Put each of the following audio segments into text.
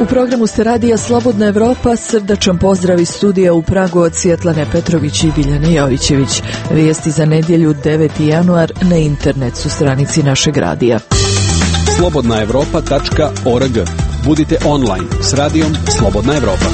U programu se radija Slobodna Evropa, srdačan pozdrav iz studija u Pragu od Svjetlane Petrović i Biljane Jovićević. Vijesti za nedjelju 9. januar na internet su stranici našeg radija. slobodnaevropa.org. Budite online s radijom Slobodna Evropa.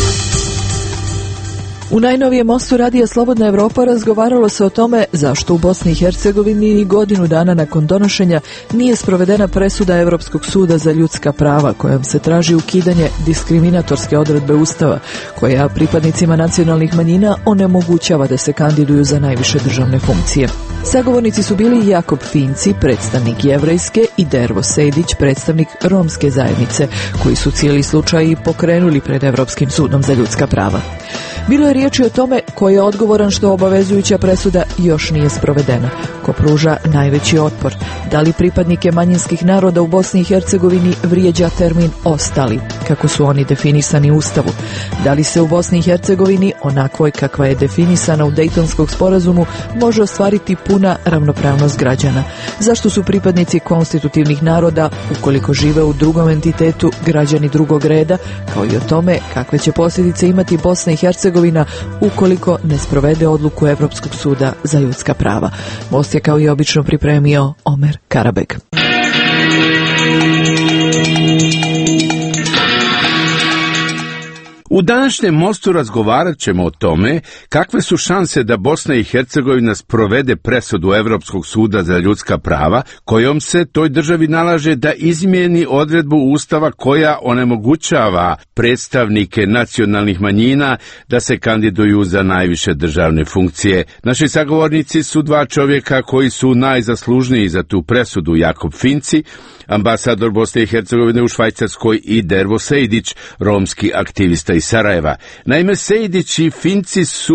U najnovijem mostu radija Slobodna Evropa razgovaralo se o tome zašto u Bosni i Hercegovini godinu dana nakon donošenja nije sprovedena presuda Europskog suda za ljudska prava kojom se traži ukidanje diskriminatorske odredbe Ustava koja pripadnicima nacionalnih manjina onemogućava da se kandiduju za najviše državne funkcije. Sagovornici su bili Jakob Finci, predstavnik jevrejske, i Dervo Sejdić, predstavnik romske zajednice, koji su cijeli slučaj i pokrenuli pred Europskim sudom za ljudska prava. Bilo je riječi o tome ko je odgovoran što obavezujuća presuda još nije sprovedena, ko pruža najveći otpor, da li pripadnike manjinskih naroda u Bosni i Hercegovini vrijeđa termin ostali, kako su oni definisani u Ustavu, da li se u Bosni i Hercegovini, onakvoj kakva je definisana u Dejtonskom sporazumu, može ostvariti puna ravnopravnost građana, zašto su pripadnici konstitutivnih naroda, ukoliko žive u drugom entitetu, građani drugog reda, kao i o tome kakve će posljedice imati Bosna i Hercegovina ukoliko ne sprovede odluku Europskog suda za ljudska prava. Most je kao i obično pripremio Omer Karabek. U današnjem mostu razgovarat ćemo o tome kakve su šanse da Bosna i Hercegovina sprovede presudu Europskog suda za ljudska prava, kojom se toj državi nalaže da izmijeni odredbu Ustava koja onemogućava predstavnike nacionalnih manjina da se kandiduju za najviše državne funkcije. Naši sagovornici su dva čovjeka koji su najzaslužniji za tu presudu, Jakob Finci, ambasador Bosne i Hercegovine u Švajcarskoj, i Dervo Sejdić, romski aktivista iz Sarajeva. Naime, Sejdić i Finci su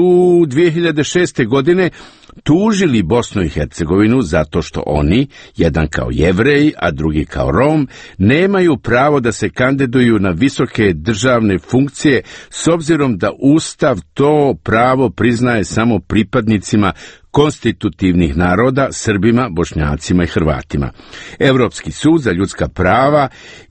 2006. godine tužili Bosnu i Hercegovinu zato što oni, jedan kao Jevrej, a drugi kao Rom, nemaju pravo da se kandiduju na visoke državne funkcije s obzirom da Ustav to pravo priznaje samo pripadnicima konstitutivnih naroda, Srbima, Bošnjacima i Hrvatima. Europski sud za ljudska prava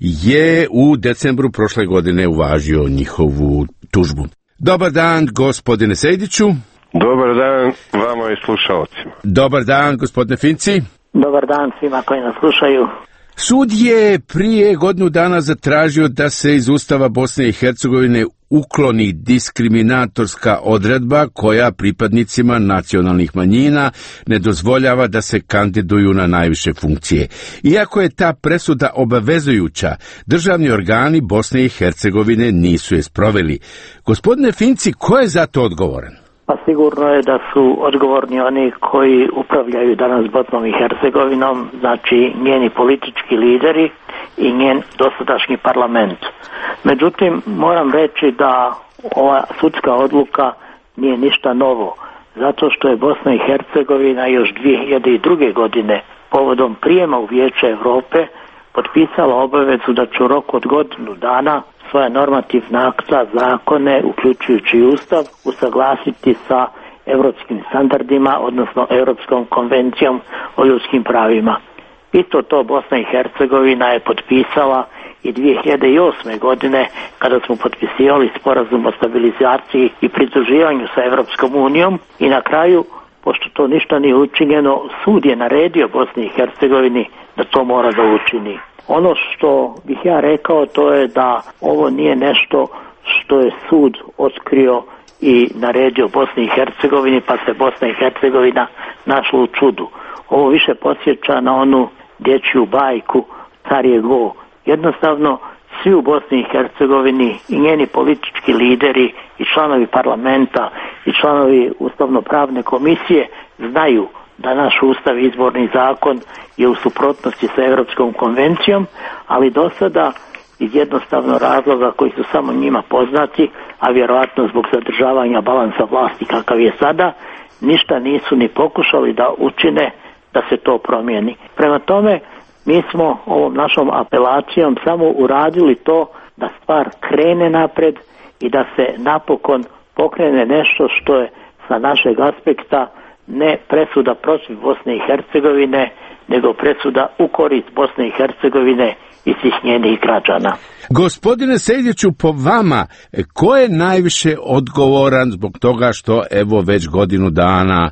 je u decembru prošle godine uvažio njihovu tužbu. Dobar dan, gospodine Sejdiću. Dobar dan vama i slušalcima. Dobar dan, gospodine Finci. Dobar dan svima koji nas slušaju. Sud je prije godinu dana zatražio da se iz Ustava Bosne i Hercegovine ukloni diskriminatorska odredba koja pripadnicima nacionalnih manjina ne dozvoljava da se kandiduju na najviše funkcije. Iako je ta presuda obavezujuća, državni organi Bosne i Hercegovine nisu je sproveli. Gospodine Finci, ko je za to odgovoran? Pa sigurno je da su odgovorni oni koji upravljaju danas Bosnom i Hercegovinom, znači njeni politički lideri i njen dosadašnji parlament. Međutim, moram reći da ova sudska odluka nije ništa novo, zato što je Bosna i Hercegovina još 2002. godine povodom prijema u Vijeće Europe potpisala obavezu da će u roku od godinu dana svoja normativna akta, zakone, uključujući i Ustav, usaglasiti sa europskim standardima, odnosno Europskom konvencijom o ljudskim pravima. Isto to Bosna i Hercegovina je potpisala i 2008. godine kada smo potpisivali sporazum o stabilizaciji i pridruživanju sa Europskom unijom, i na kraju, pošto to ništa nije učinjeno, sud je naredio Bosni i Hercegovini da to mora da učini. Ono što bih ja rekao, to je da ovo nije nešto što je sud otkrio i naredio Bosni i Hercegovini, pa se Bosna i Hercegovina našla u čudu. Ovo više podsjeća na onu dječju bajku Car je go. Jednostavno, svi u Bosni i Hercegovini i njeni politički lideri i članovi parlamenta i članovi ustavno-pravne komisije znaju da naš ustav i izborni zakon je u suprotnosti sa Europskom konvencijom, ali do sada iz jednostavno razloga koji su samo njima poznati, a vjerojatno zbog zadržavanja balansa vlasti kakav je sada, ništa nisu ni pokušali da učine da se to promijeni. Prema tome, mi smo ovom našom apelacijom samo uradili to da stvar krene napred i da se napokon pokrene nešto što je sa našeg aspekta ne presuda protiv Bosne i Hercegovine, nego presuda u korist Bosne i Hercegovine i svih njenih građana. Gospodine Sejdiću, po vama, ko je najviše odgovoran zbog toga što evo već godinu dana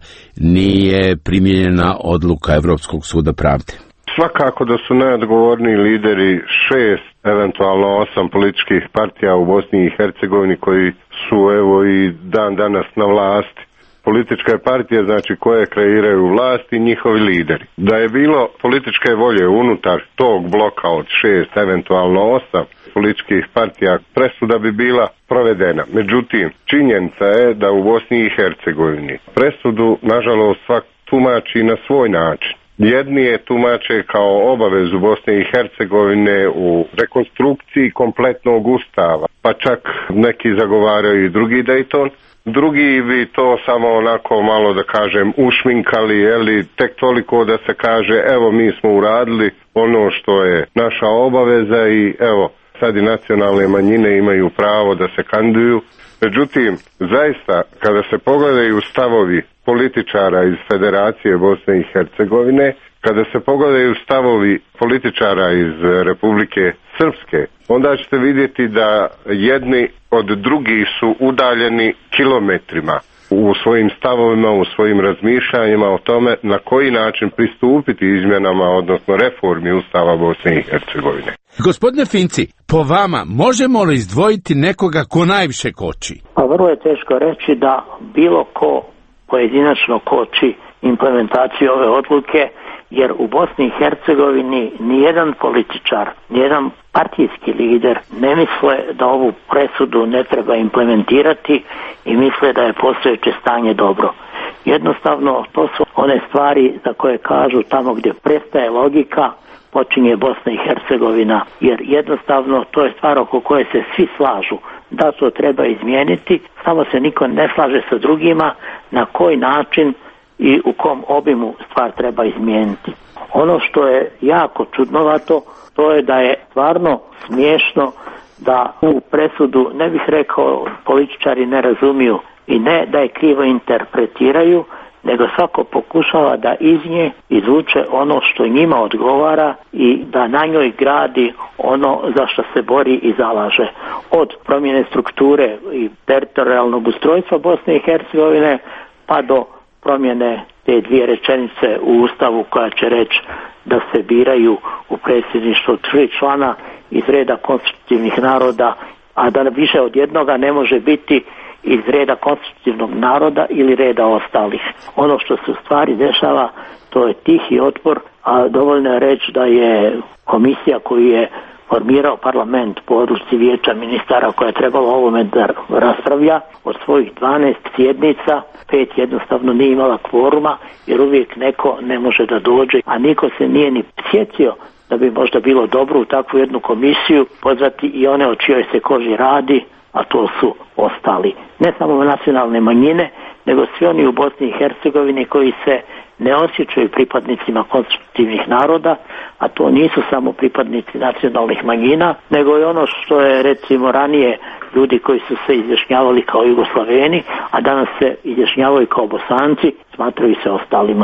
nije primijenjena odluka Europskog suda pravde? Svakako da su najodgovorniji lideri 6, eventualno 8 političkih partija u Bosni i Hercegovini koji su evo i dan danas na vlasti. Političke partije, znači koje kreiraju vlast i njihovi lideri. Da je bilo političke volje unutar tog bloka od 6, eventualno 8 političkih partija, presuda bi bila provedena. Međutim, činjenica je da u Bosni i Hercegovini presudu, nažalost, svak tumači na svoj način. Jedni je tumače kao obavezu Bosne i Hercegovine u rekonstrukciji kompletnog ustava, pa čak neki zagovaraju i drugi Dayton. Drugi bi to samo onako malo da kažem ušminkali, tek toliko da se kaže evo mi smo uradili ono što je naša obaveza i evo sad i nacionalne manjine imaju pravo da se kandiduju. Međutim, zaista kada se pogledaju stavovi političara iz Federacije Bosne i Hercegovine, kada se pogledaju stavovi političara iz Republike Srpske, onda ćete vidjeti da jedni od drugih su udaljeni kilometrima u svojim stavovima, u svojim razmišljanjima o tome na koji način pristupiti izmjenama, odnosno reformi Ustava Bosne i Hercegovine. Gospodine Finci, po vama možemo li izdvojiti nekoga ko najviše koči? Pa vrlo je teško reći da bilo ko pojedinačno koči implementaciju ove odluke, jer u Bosni i Hercegovini nijedan političar, nijedan partijski lider ne misle da ovu presudu ne treba implementirati i misle da je postojeće stanje dobro. Jednostavno, to su one stvari za koje kažu tamo gdje prestaje logika, počinje Bosna i Hercegovina, jer jednostavno to je stvar oko koje se svi slažu da to treba izmijeniti, samo se niko ne slaže sa drugima na koji način i u kom obimu stvar treba izmijeniti. Ono što je jako čudnovato, to je da je stvarno smiješno da u presudu, ne bih rekao političari ne razumiju i ne da je krivo interpretiraju, nego svako pokušava da iz nje izvuče ono što njima odgovara i da na njoj gradi ono za što se bori i zalaže. Od promjene strukture i teritorijalnog ustrojstva Bosne i Hercegovine pa do promjene te dvije rečenice u Ustavu koja će reći da se biraju u predsjedništvu 3 člana iz reda konstitutivnih naroda, a da više od jednoga ne može biti iz reda konstitutivnog naroda ili reda ostalih. Ono što se u stvari dešava, to je tihi otpor, a dovoljno je reći da je komisija koju je formirao parlament po odluci Vijeća ministara koja je trebala o ovome da raspravlja, od svojih 12 sjednica 5 jednostavno nije imala kvoruma, jer uvijek neko ne može da dođe, a niko se nije ni sjetio da bi možda bilo dobro u takvu jednu komisiju pozvati i one o čijoj se koži radi, a to su ostali. Ne samo nacionalne manjine, nego svi oni u Bosni i Hercegovini koji se ne osjećaju pripadnicima konstitutivnih naroda, a to nisu samo pripadnici nacionalnih manjina, nego i ono što je recimo ranije ljudi koji su se izjašnjavali kao Jugoslaveni, a danas se izjašnjavaju kao Bosanci, smatraju se ostalima.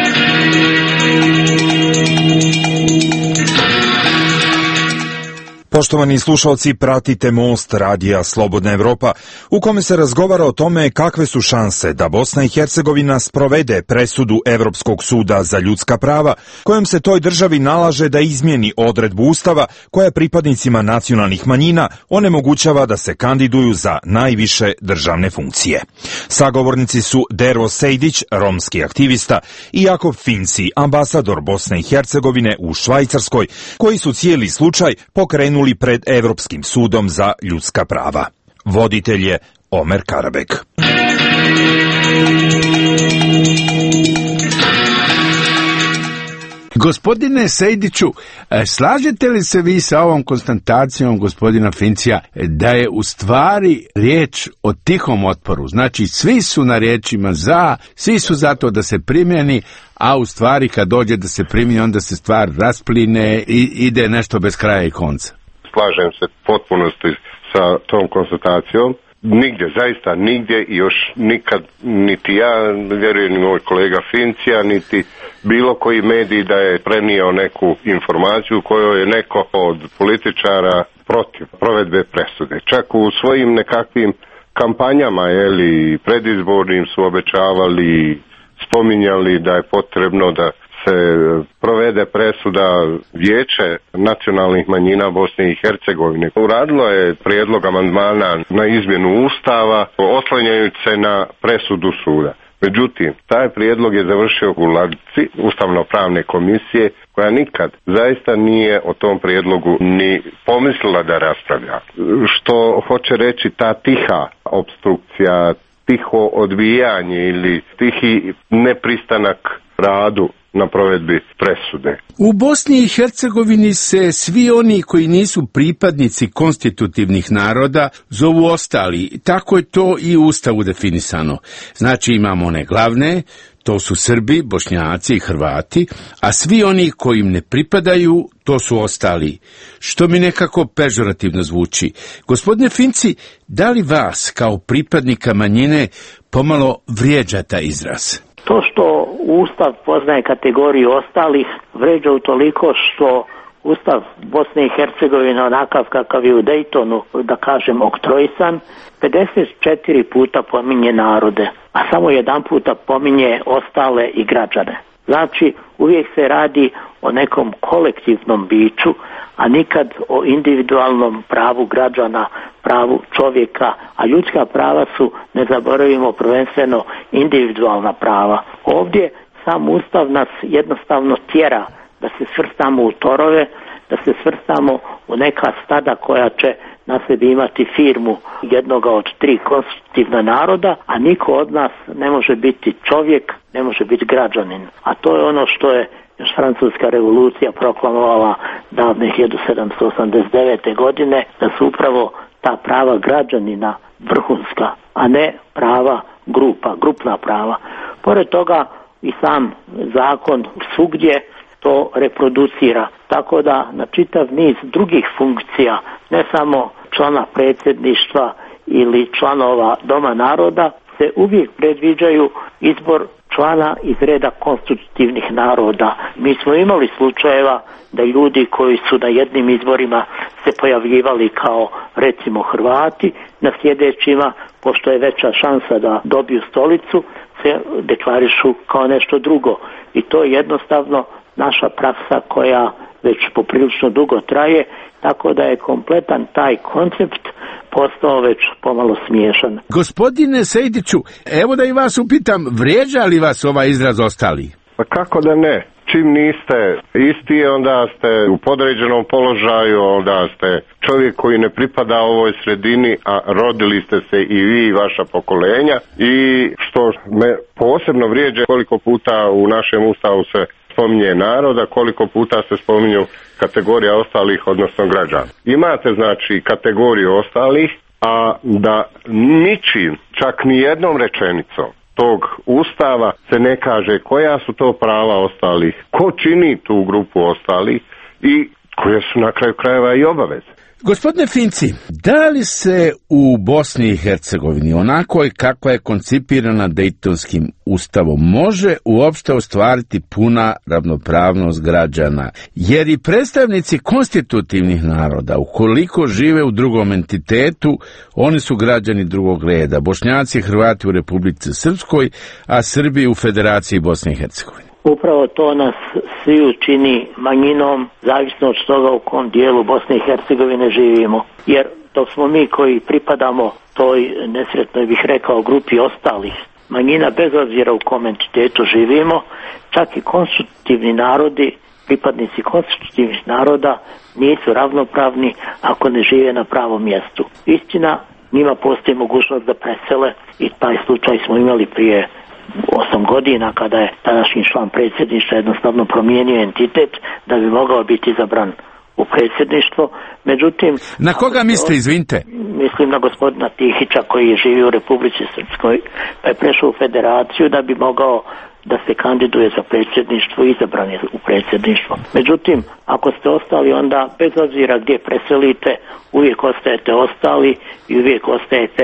Poštovani slušalci, pratite Most radija Slobodna Evropa, u kome se razgovara o tome kakve su šanse da Bosna i Hercegovina sprovede presudu Europskog suda za ljudska prava, kojom se toj državi nalaže da izmijeni odredbu Ustava koja pripadnicima nacionalnih manjina onemogućava da se kandiduju za najviše državne funkcije. Sagovornici su Dero Sejdić, romski aktivista, i Jakob Finci, ambasador Bosne i Hercegovine u Švajcarskoj, koji su cijeli slučaj pokrenuli pred Europskim sudom za ljudska prava. Voditelj je Omer Karabek. Gospodine Sejdiću, slažete li se vi sa ovom konstatacijom gospodina Fincija da je u stvari riječ o tihom otporu? Znači, svi su na riječima za, svi su za to da se primjeni, a u stvari kad dođe da se primjeni, onda se stvar raspline i ide nešto bez kraja i konca. Slažem se potpunosti sa tom konstatacijom. nigdje, zaista nigdje i još nikad niti ja, vjerujem ni moj kolega Fincija, niti bilo koji medij da je prenio neku informaciju kojoj je neko od političara protiv provedbe presude. Čak u svojim nekakvim kampanjama, predizbornim su obećavali, spominjali da je potrebno da se provede presuda Vijeće nacionalnih manjina Bosne i Hercegovine. Uradilo je prijedlog amandmana na izmjenu Ustava, oslanjajući se na presudu suda. Međutim, taj prijedlog je završio u ladici Ustavno-pravne komisije, koja nikad zaista nije o tom prijedlogu ni pomislila da raspravlja. Što hoće reći ta tiha opstrukcija, tiho odbijanje ili tihi nepristanak radu na provedbi presude. U Bosni i Hercegovini se svi oni koji nisu pripadnici konstitutivnih naroda zovu ostali. Tako je to i u Ustavu definisano. Znači imamo one glavne, to su Srbi, Bošnjaci i Hrvati, a svi oni koji im ne pripadaju, to su ostali. Što mi nekako pežorativno zvuči. Gospodine Finci, da li vas kao pripadnika manjine pomalo vrijeđa taj izraz? To što Ustav poznaje kategoriju ostalih vređa utoliko što Ustav Bosne i Hercegovine onakav kakav je u Daytonu, da kažem oktroisan, 54 puta pominje narode, a samo jedan puta pominje ostale i građane. Znači, uvijek se radi o nekom kolektivnom biću, a nikad o individualnom pravu građana, pravu čovjeka, a ljudska prava su, ne zaboravimo, prvenstveno individualna prava. Ovdje sam Ustav nas jednostavno tjera da se svrstamo u torove, da se svrstamo u neka stada koja će na sebi imati firmu jednoga od 3 konstitutivna naroda, a niko od nas ne može biti čovjek, ne može biti građanin. A to je ono što je još Francuska revolucija proklamovala davne 1789. godine, da su upravo ta prava građanina vrhunska, a ne prava grupna prava. Pored toga i sam zakon svugdje to reproducira, tako da na čitav niz drugih funkcija, ne samo člana predsjedništva ili članova Doma naroda, se uvijek predviđaju izbor člana iz reda konstitutivnih naroda. Mi smo imali slučajeva da ljudi koji su na jednim izborima se pojavljivali kao recimo Hrvati, na sljedećima, pošto je veća šansa da dobiju stolicu, se deklarišu kao nešto drugo. I to je jednostavno naša praksa koja već poprilično dugo traje, tako da je kompletan taj koncept postao već pomalo smiješan. Gospodine Sejdiću, evo da i vas upitam, vrijeđa li vas ovaj izraz ostali? Pa kako da ne? Čim niste isti, onda ste u podređenom položaju, onda ste čovjek koji ne pripada ovoj sredini, a rodili ste se i vi i vaša pokolenja. I što me posebno vrijeđa, koliko puta u našem Ustavu se spominje naroda, koliko puta se spominju kategorija ostalih, odnosno građana. Imate znači kategoriju ostalih, a da ničim, čak ni jednom rečenicom tog Ustava se ne kaže koja su to prava ostalih, ko čini tu grupu ostalih i koje su na kraju krajeva i obaveze. Gospodine Finci, da li se u Bosni i Hercegovini, onako kakva je koncipirana Dejtonskim ustavom, može uopšte ostvariti puna ravnopravnost građana? Jer i predstavnici konstitutivnih naroda, ukoliko žive u drugom entitetu, oni su građani drugog reda. Bošnjaci i Hrvati u Republici Srpskoj, a Srbi u Federaciji Bosne i Hercegovine. Upravo to nas svi čini manjinom, zavisno od toga u kom dijelu Bosne i Hercegovine živimo. Jer dok smo mi koji pripadamo toj nesretnoj, bih rekao, grupi ostalih manjina, bez obzira u kom entitetu živimo, čak i konstitutivni narodi, pripadnici konstitutivnih naroda nisu ravnopravni ako ne žive na pravom mjestu. Istina, njima postoji mogućnost da presele i taj slučaj smo imali prije 8 godina kada je tadašnji član predsjedništva jednostavno promijenio entitet da bi mogao biti izabran u predsjedništvo. Međutim, na koga mislite, izvinite? Mislim na gospodina Tihića koji živi u Republici Srpskoj, pa je prešao u federaciju da bi mogao da se kandiduje za predsjedništvo i izabran je u predsjedništvo. Međutim, ako ste ostali, onda bez obzira gdje preselite, uvijek ostajete ostali i uvijek ostajete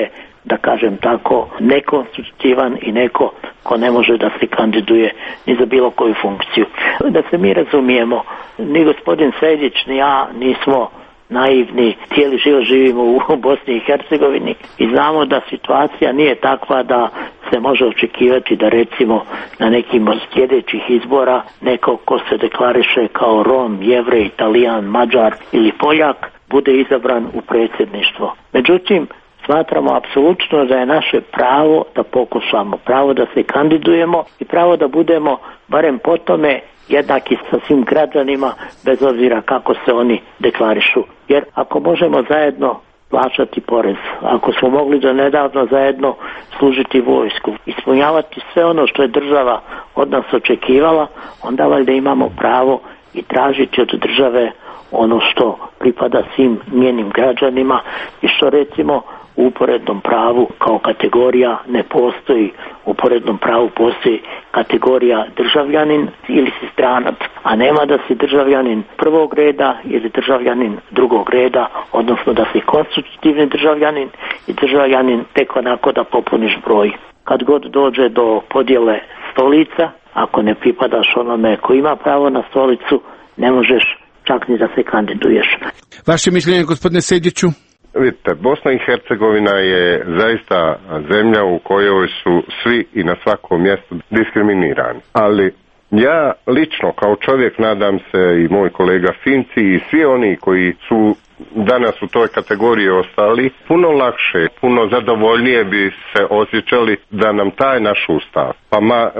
da kažem tako, nekonstitutivan i neko ko ne može da se kandiduje ni za bilo koju funkciju. Da se mi razumijemo, ni gospodin Sejdić ni ja nismo naivni, cijeli život živimo u Bosni i Hercegovini i znamo da situacija nije takva da se može očekivati da recimo na nekim od sljedećih izbora neko ko se deklariše kao Rom, Jevrej, Italijan, Mađar ili Poljak bude izabran u predsjedništvo. Međutim, smatramo apsolutno da je naše pravo da pokušamo, pravo da se kandidujemo i pravo da budemo barem po tome jednaki sa svim građanima bez obzira kako se oni deklarišu. Jer ako možemo zajedno plaćati porez, ako smo mogli do nedavno zajedno služiti vojsku, ispunjavati sve ono što je država od nas očekivala, onda valjda imamo pravo i tražiti od države ono što pripada svim njenim građanima i što recimo u uporednom pravu kao kategorija ne postoji. U uporednom pravu postoji kategorija državljanin ili si stranac, a nema da si državljanin prvog reda ili državljanin drugog reda, odnosno da si konstitutivni državljanin i državljanin tek onako da popuniš broj. Kad god dođe do podjele stolica, ako ne pripadaš onome ko ima pravo na stolicu, ne možeš čak ni da se kandiduješ. Vaše mišljenje, gospodine Sejdiću? Vidite, Bosna i Hercegovina je zaista zemlja u kojoj su svi i na svakom mjestu diskriminirani. Ali ja lično kao čovjek, nadam se i moj kolega Finci i svi oni koji su danas u toj kategoriji ostali, puno lakše, puno zadovoljnije bi se osjećali da nam taj naš ustav, pa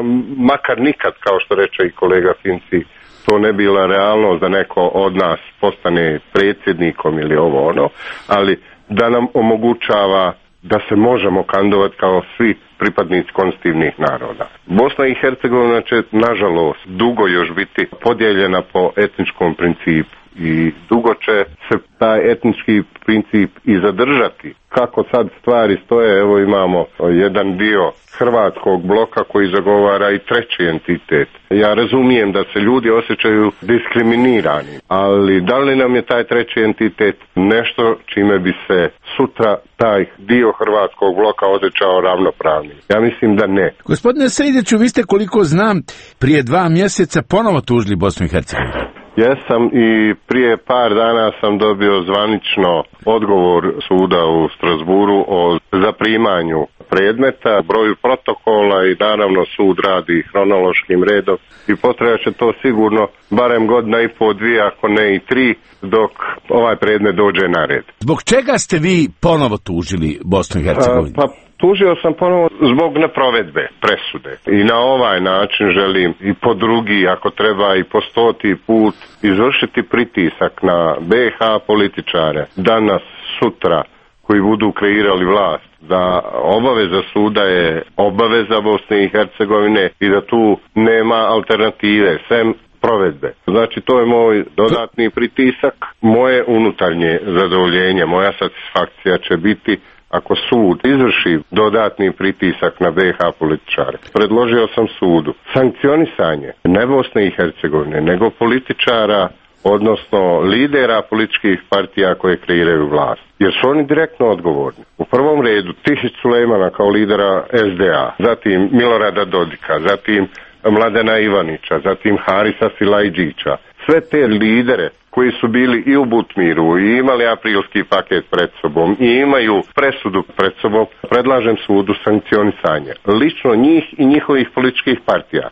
makar nikad, kao što reče i kolega Finci, to ne bila realnost da neko od nas postane predsjednikom ili ovo ono, ali da nam omogućava da se možemo kandidovati kao svi pripadnici konstitutivnih naroda. Bosna i Hercegovina će, nažalost, dugo još biti podijeljena po etničkom principu i dugo će se taj etnički princip i zadržati. Kako sad stvari stoje, evo imamo jedan dio hrvatskog bloka koji zagovara i treći entitet. Ja razumijem da se ljudi osjećaju diskriminirani, ali da li nam je taj treći entitet nešto čime bi se sutra taj dio hrvatskog bloka osjećao ravnopravni? Ja mislim da ne. Gospodine Sejdiću, vi ste, koliko znam, prije 2 mjeseca ponovo tužili Bosnu i Hercegovinu. Jesam i prije par dana sam dobio zvanično odgovor suda u Strasburu o zaprimanju predmeta, broju protokola i naravno sud radi hronološkim redom i potrajat će to sigurno barem 1,5 do 2, ako ne i 3, dok ovaj predmet dođe na red. Zbog čega ste vi ponovo tužili Bosnu i Hercegovinu? Tužio sam ponovo zbog neprovedbe presude i na ovaj način želim i po drugi, ako treba i po 100. put, izvršiti pritisak na BiH političare danas, sutra, koji budu kreirali vlast, da obaveza suda je obaveza Bosne i Hercegovine i da tu nema alternative, sem provedbe. Znači, to je moj dodatni pritisak, moje unutarnje zadovoljenje, moja satisfakcija će biti ako sud izvrši dodatni pritisak na BiH političare. Predložio sam sudu sankcionisanje ne Bosne i Hercegovine, nego političara, odnosno lidera političkih partija koje kreiraju vlast. Jer su oni direktno odgovorni. U prvom redu Tihić Sulejmana kao lidera SDA, zatim Milorada Dodika, zatim Mladena Ivanića, zatim Harisa Silajđića. Sve te lidere koji su bili i u Butmiru i imali aprilski paket pred sobom i imaju presudu pred sobom, predlažem sudu sankcionisanje. Lično njih i njihovih političkih partija.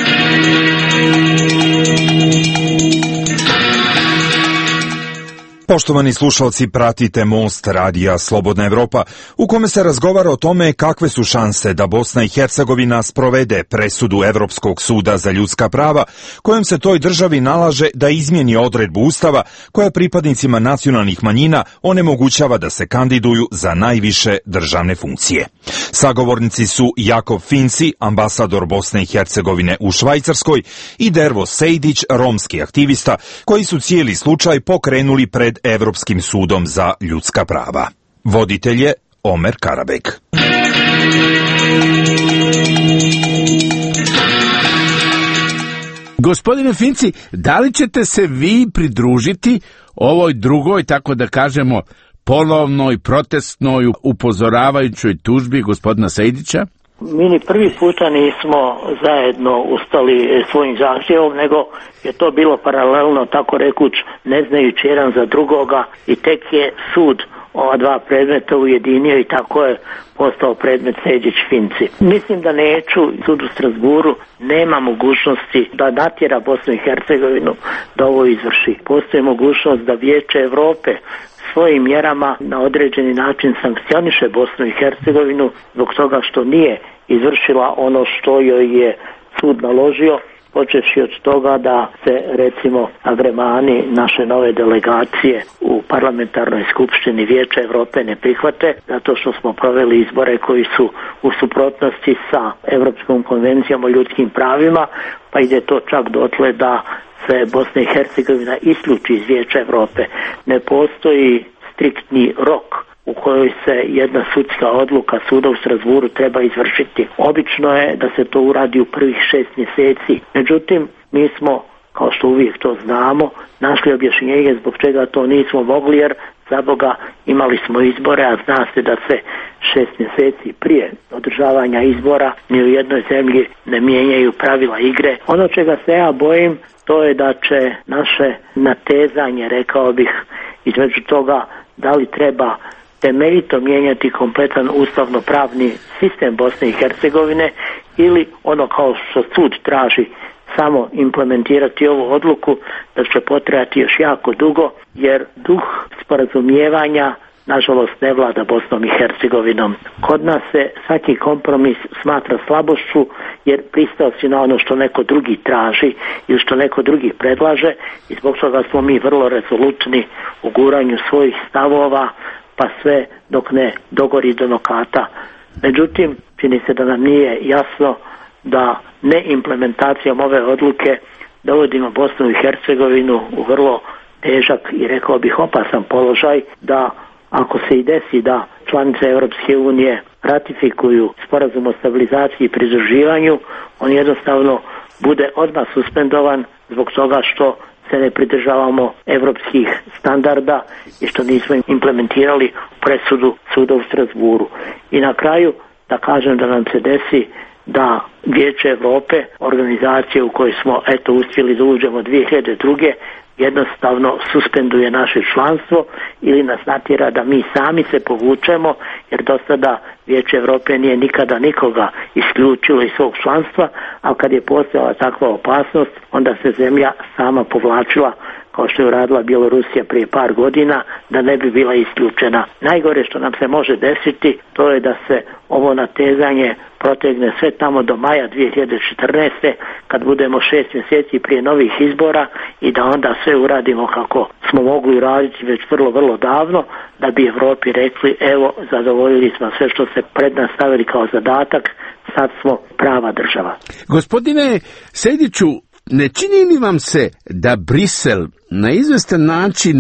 Poštovani slušalci, pratite Most radija Slobodna Evropa, u kome se razgovara o tome kakve su šanse da Bosna i Hercegovina sprovede presudu Evropskog suda za ljudska prava, kojom se toj državi nalaže da izmijeni odredbu Ustava koja pripadnicima nacionalnih manjina onemogućava da se kandiduju za najviše državne funkcije. Sagovornici su Jakov Finci, ambasador Bosne i Hercegovine u Švajcarskoj, i Dervo Sejdić, romski aktivista, koji su cijeli slučaj pokrenuli pred Evropskim sudom za ljudska prava. Voditelj je Omer Karabek. Gospodine Finci, da li ćete se vi pridružiti ovoj drugoj, tako da kažemo, polovnoj, protestnoj, upozoravajućoj tužbi gospodina Sejdića? Mi ni prvi puta nismo zajedno ustali svojim zahtjevom, nego je to bilo paralelno, tako rekuć, ne znajući jedan za drugoga, i tek je sud ova dva predmeta ujedinio i tako je postao predmet Sejdić-Finci. Mislim da neću, sud u Strasburu nema mogućnosti da natjera Bosnu i Hercegovinu da ovo izvrši. Postoji mogućnost da Vijeće Europe svojim mjerama na određeni način sankcioniše Bosnu i Hercegovinu zbog toga što nije izvršila ono što joj je sud naložio, počevši od toga da se, recimo, agremani naše nove delegacije u parlamentarnoj skupštini Vijeća Europe ne prihvate, zato što smo proveli izbore koji su u suprotnosti sa Europskom konvencijom o ljudskim pravima, pa ide to čak dotle da se Bosna i Hercegovina isključi iz Vijeća Europe. Ne postoji striktni rok u kojoj se jedna sudska odluka suda u Strasburu treba izvršiti. Obično je da se to uradi u prvih 6 mjeseci. Međutim, mi smo, kao što uvijek to znamo, našli objašnjenje zbog čega to nismo mogli, jer za Boga imali smo izbore, a zna se da se 6 mjeseci prije održavanja izbora ni u jednoj zemlji ne mijenjaju pravila igre. Ono čega se ja bojim, to je da će naše natezanje, rekao bih, između toga da li treba temeljito mijenjati kompletan ustavno-pravni sistem Bosne i Hercegovine ili ono kao što sud traži samo implementirati ovu odluku, da će potrajati još jako dugo, jer duh sporazumijevanja nažalost ne vlada Bosnom i Hercegovinom. Kod nas se svaki kompromis smatra slabošću, jer pristao si na ono što neko drugi traži ili što neko drugi predlaže, i zbog toga smo mi vrlo rezolutni u guranju svojih stavova, pa sve dok ne dogori do nokata. Međutim, čini se da nam nije jasno da ne implementacijom ove odluke dovodimo Bosnu i Hercegovinu u vrlo težak i, rekao bih, opasan položaj, da ako se i desi da članice Europske unije ratifikuju sporazum o stabilizaciji i pridruživanju, on jednostavno bude odmah suspendovan zbog toga što se ne pridržavamo europskih standarda i što nismo implementirali presudu suda u Strasburu. I na kraju da kažem da nam se desi da Vijeće Europe, organizacije u kojoj smo uspjeli da uđemo 2002. jednostavno suspenduje naše članstvo ili nas natjera da mi sami se povučemo, jer do sada Vijeće Europe nije nikada nikoga isključilo iz svog članstva, a kad je postojala takva opasnost, onda se zemlja sama povlačila, kao što je uradila Bjelorusija prije par godina, da ne bi bila isključena. Najgore što nam se može desiti, to je da se ovo natezanje protegne sve tamo do maja 2014. kad budemo 6 mjeseci prije novih izbora, i da onda sve uradimo kako smo mogli uraditi već vrlo, vrlo davno, da bi Europi rekli evo, zadovoljili smo sve što se pred nas stavili kao zadatak, sad smo prava država. Gospodine Sejdiću, ne čini li vam se da Brisel na izvestan način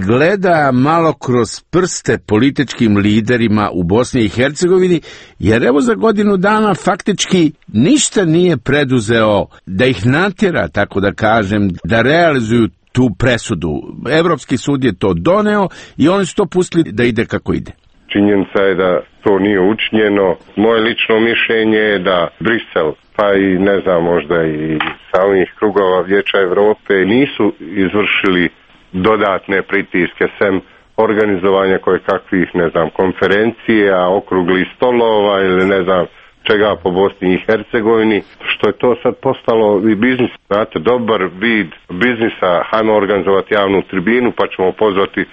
gleda malo kroz prste političkim liderima u Bosni i Hercegovini, jer evo za godinu dana faktički ništa nije preduzeo da ih natjera, tako da kažem, da realizuju tu presudu. Evropski sud je to doneo i oni su to pustili da ide kako ide. Činjenica je da to nije učinjeno. Moje lično mišljenje je da Brisel, pa i ne znam, možda i samih krugova Vijeća Europe nisu izvršili dodatne pritiske sem organizovanja kakvih, ne znam, konferencija, okruglih stolova ili ne znam čega po Bosni i Hercegovini, što je to sad postalo i biznis. Znate, dobar vid biznisa, hajmo organizovati javnu tribinu pa ćemo pozvati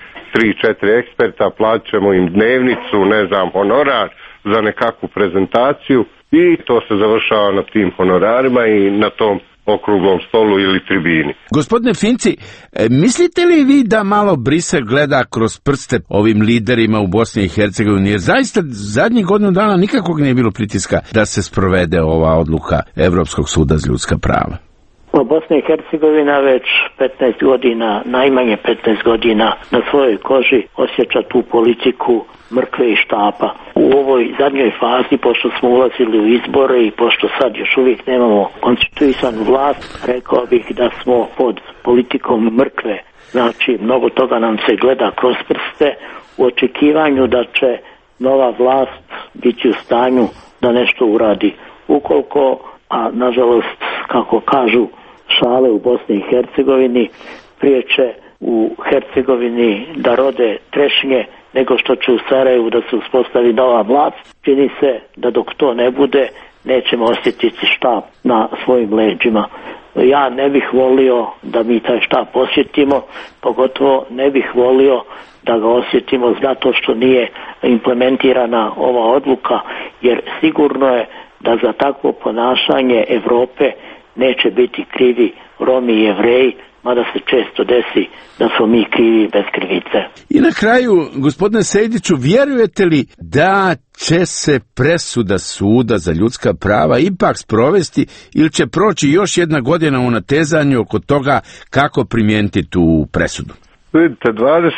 3-4 eksperta, platit ćemo im dnevnicu, ne znam, honorar za nekakvu prezentaciju i to se završava na tim honorarima i na tom okruglom stolu ili tribini. Gospodine Finci, mislite li vi da malo Brisel gleda kroz prste ovim liderima u Bosni i Hercegovini, jer zaista zadnjih godinu dana nikakvog nije bilo pritiska da se sprovede ova odluka Evropskog suda za ljudska prava? Bosna i Hercegovina već 15 godina, najmanje 15 godina na svojoj koži osjeća tu politiku mrkve i štapa. U ovoj zadnjoj fazi, pošto smo ulazili u izbore i pošto sad još uvijek nemamo konstituisanu vlast, rekao bih da smo pod politikom mrkve. Znači, mnogo toga nam se gleda kroz prste, u očekivanju da će nova vlast biti u stanju da nešto uradi. Ukoliko, a nažalost, kako kažu šale u Bosni i Hercegovini, prije će u Hercegovini da rode trešnje nego što će u Sarajevu da se uspostavi nova vlast. Čini se da dok to ne bude, nećemo osjetiti štap na svojim leđima. Ja ne bih volio da mi taj štap osjetimo, pogotovo ne bih volio da ga osjetimo zato što nije implementirana ova odluka, jer sigurno je da za takvo ponašanje Europe neće biti krivi Romi i Jevreji, mada se često desi da smo mi krivi bez krivice. I na kraju, gospodine Sejdiću, vjerujete li da će se presuda Suda za ljudska prava ipak sprovesti ili će proći još jedna godina u natezanju oko toga kako primijeniti tu presudu? Vidite,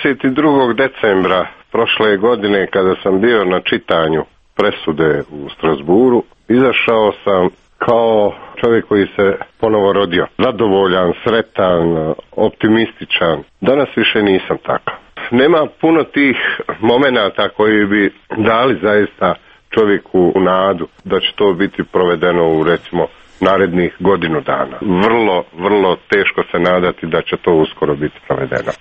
22. decembra prošle godine kada sam bio na čitanju presude u Strasburu, izašao sam kao čovjek koji se ponovo rodio. Zadovoljan, sretan, optimističan. Danas više nisam takav. Nema puno tih momenata koji bi dali zaista čovjeku nadu da će to biti provedeno u, recimo, narednih godinu dana. Vrlo teško se nadati da će to uskoro biti provedeno.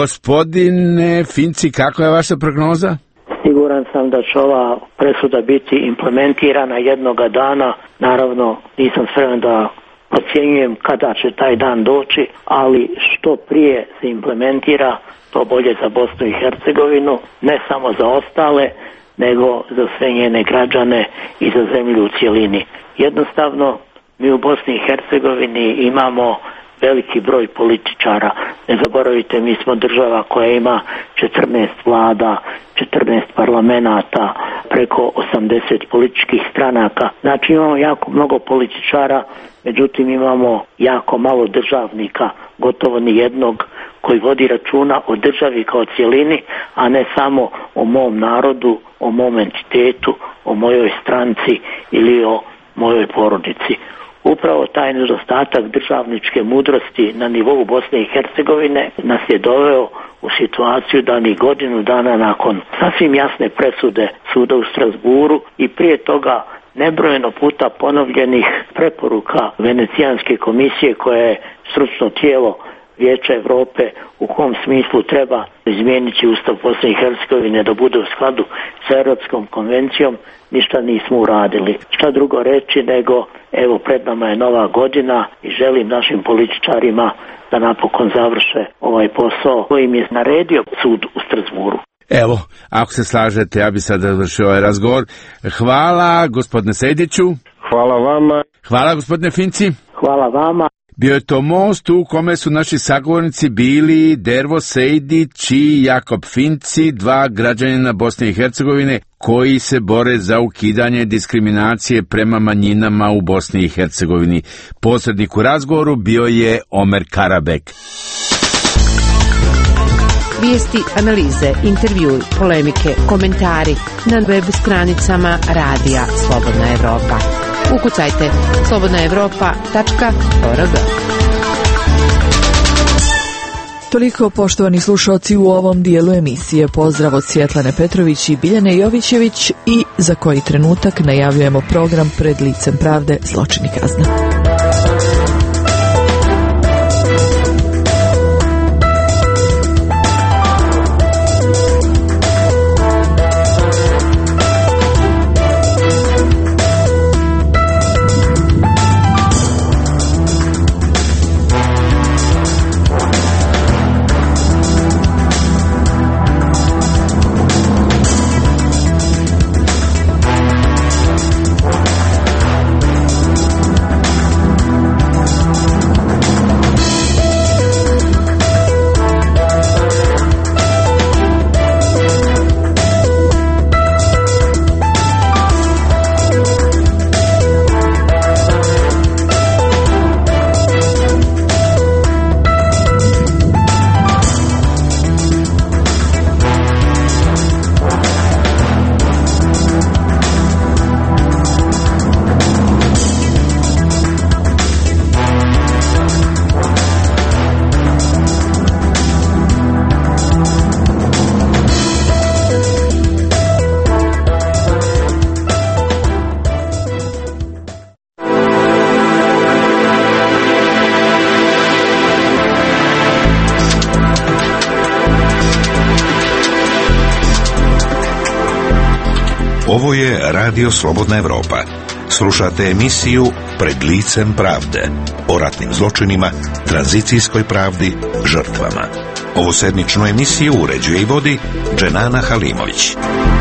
Gospodine Finci, kako je vaša prognoza? Siguran sam da će ova presuda biti implementirana jednoga dana. Naravno, nisam spreman da procjenjujem kada će taj dan doći, ali što prije se implementira, to bolje za Bosnu i Hercegovinu, ne samo za ostale, nego za sve njene građane i za zemlju u cjelini. Jednostavno, mi u Bosni i Hercegovini imamo veliki broj političara. Ne zaboravite, mi smo država koja ima 14 vlada, 14 parlamenata, preko 80 političkih stranaka. Znači imamo jako mnogo političara, međutim imamo jako malo državnika, gotovo ni jednog koji vodi računa o državi kao cjelini, a ne samo o mom narodu, o mom entitetu, o mojoj stranci ili o mojoj porodici. Upravo taj nedostatak državničke mudrosti na nivou Bosne i Hercegovine nas je doveo u situaciju da ni godinu dana nakon sasvim jasne presude suda u Strasburu i prije toga nebrojeno puta ponovljenih preporuka Venecijanske komisije, koja je stručno tijelo Vijeća Europe u kom smislu treba izmijeniti Ustav Bosne i Hercegovine da bude u skladu sa Europskom konvencijom, ništa nismo uradili. Šta drugo reći nego, evo, pred nama je nova godina i želim našim političarima da napokon završe ovaj posao koji im je naredio sud u Strasburu. Evo, ako se slažete, ja bi sad završio ovaj razgovor. Hvala gospodine Sejdiću. Hvala vama. Hvala gospodine Finci. Hvala vama. Bio je to most u kome su naši sagovornici bili Dervo Sejdić i Jakob Finci, dva građanina Bosne i Hercegovine koji se bore za ukidanje diskriminacije prema manjinama u Bosni i Hercegovini. Posrednik u razgovoru bio je Omer Karabek. Vijesti, analize, intervjui, polemike, komentari na web stranicama Radija Slobodna Evropa. Ukucajte slobodnaevropa.org. Toliko, poštovani slušalci, u ovom dijelu emisije. Pozdrav od Svjetlane Petrović i Biljane Jovićević i za koji trenutak najavljujemo program Pred licem pravde, zločin i kazna. Ovo je Radio Slobodna Evropa. Slušate emisiju Pred licem pravde o ratnim zločinima, tranzicijskoj pravdi, žrtvama. Ovu sedmičnu emisiju uređuje i vodi Dženana Halimović.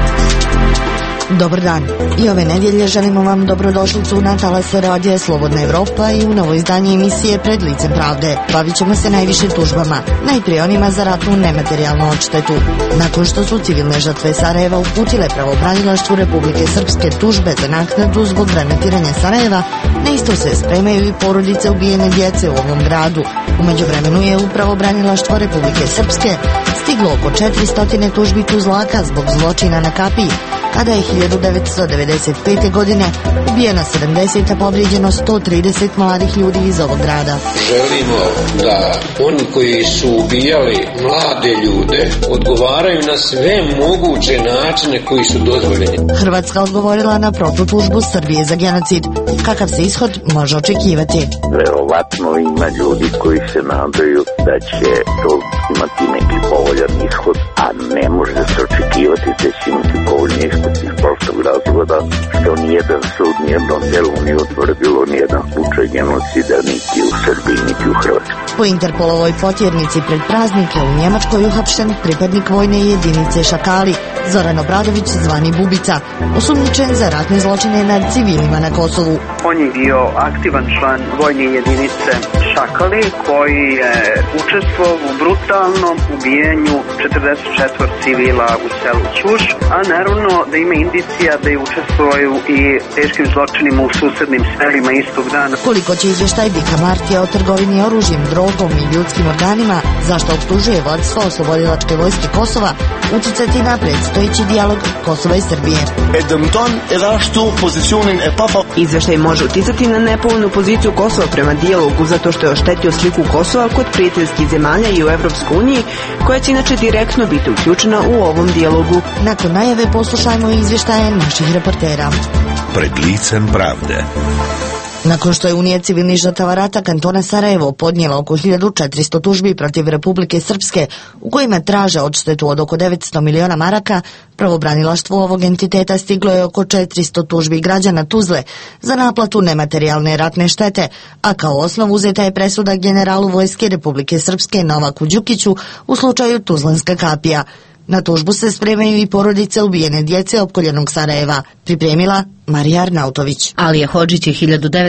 Dobar dan. I ove nedjelje želimo vam dobrodošlicu na talase Radija Slobodna Evropa i u novo izdanje emisije Pred licem pravde. Bavit ćemo se najviše tužbama, najprije onima za ratnu nematerijalnu odštetu. Nakon što su civilne žrtve Sarajeva uputile pravobranilaštvu Republike Srpske tužbe za naknadu zbog granatiranja Sarajeva, na isto se spremaju i porodice ubijene djece u ovom gradu. U međuvremenu je u pravobranilaštvo Republike Srpske stiglo oko 400 tužbi Tuzlaka zbog zločina na Kapiji, kada je 1995. godine ubijeno 70, a povrijeđeno 130 mladih ljudi iz ovog grada. Želimo da oni koji su ubijali mlade ljude odgovaraju na sve moguće načine koji su dozvoljeni. Hrvatska odgovorila na protutužbu Srbije za genocid. Kakav se ishod može očekivati? Verovatno ima ljudi koji se nadaju da će to imati neki povoljan ishod, a ne može se očekivati da će imati povoljan ishod iz prostog razloga što nijedan sud, nijednom delu nije utvrdilo nijedan slučaj genocida niti u Srbiji, niti u Hrvatskoj. Po Interpolovoj potjernici pred praznike u Njemačkoj uhapšen pripadnik vojne jedinice Šakali, Zoran Obradović zvani Bubica, osumnjičen za ratne zločine nad civilima na Kosovu. On je bio aktivan član vojne jedinice Šakali koji je učestvovao u brutalnom ubijenju 44 civila u selu Ćuš, a naravno da ima indicija da je učestvovao i teškim zločinima u susednim selima istog dana. Koliko će izvještaj Dika Martija o trgovini oružjem, drogom i ljudskim organima, zašto optužuje vodstvo Oslobodilačke vojske Kosova, utjecati na predstojeći dijalog Kosova i Srbije. Izvještaj može utjecati na nepovoljnu poziciju Kosova prema dijalogu zato što je oštetio sliku Kosova kod prijateljskih zemalja i u Evropskoj uniji, koja će inače direktno biti uključena u ovom dijalogu. Nakon najave poslušajmo izvještaje naših reportera. Pred licem pravde. Nakon što je Unija civilnih žrtava rata kantona Sarajevo podnijela oko 1400 tužbi protiv Republike Srpske u kojima traže odštetu od oko 900 miliona maraka, pravobranilaštvo ovog entiteta stiglo je oko 400 tužbi građana Tuzle za naplatu nematerijalne ratne štete, a kao osnov uzeta je presuda generalu vojske Republike Srpske Novaku Đukiću u slučaju Tuzlanska kapija. Na tužbu se spremaju i porodice ubijene djece opkoljenog Sarajeva, pripremila Marija Arnautović. Alija Hodžić je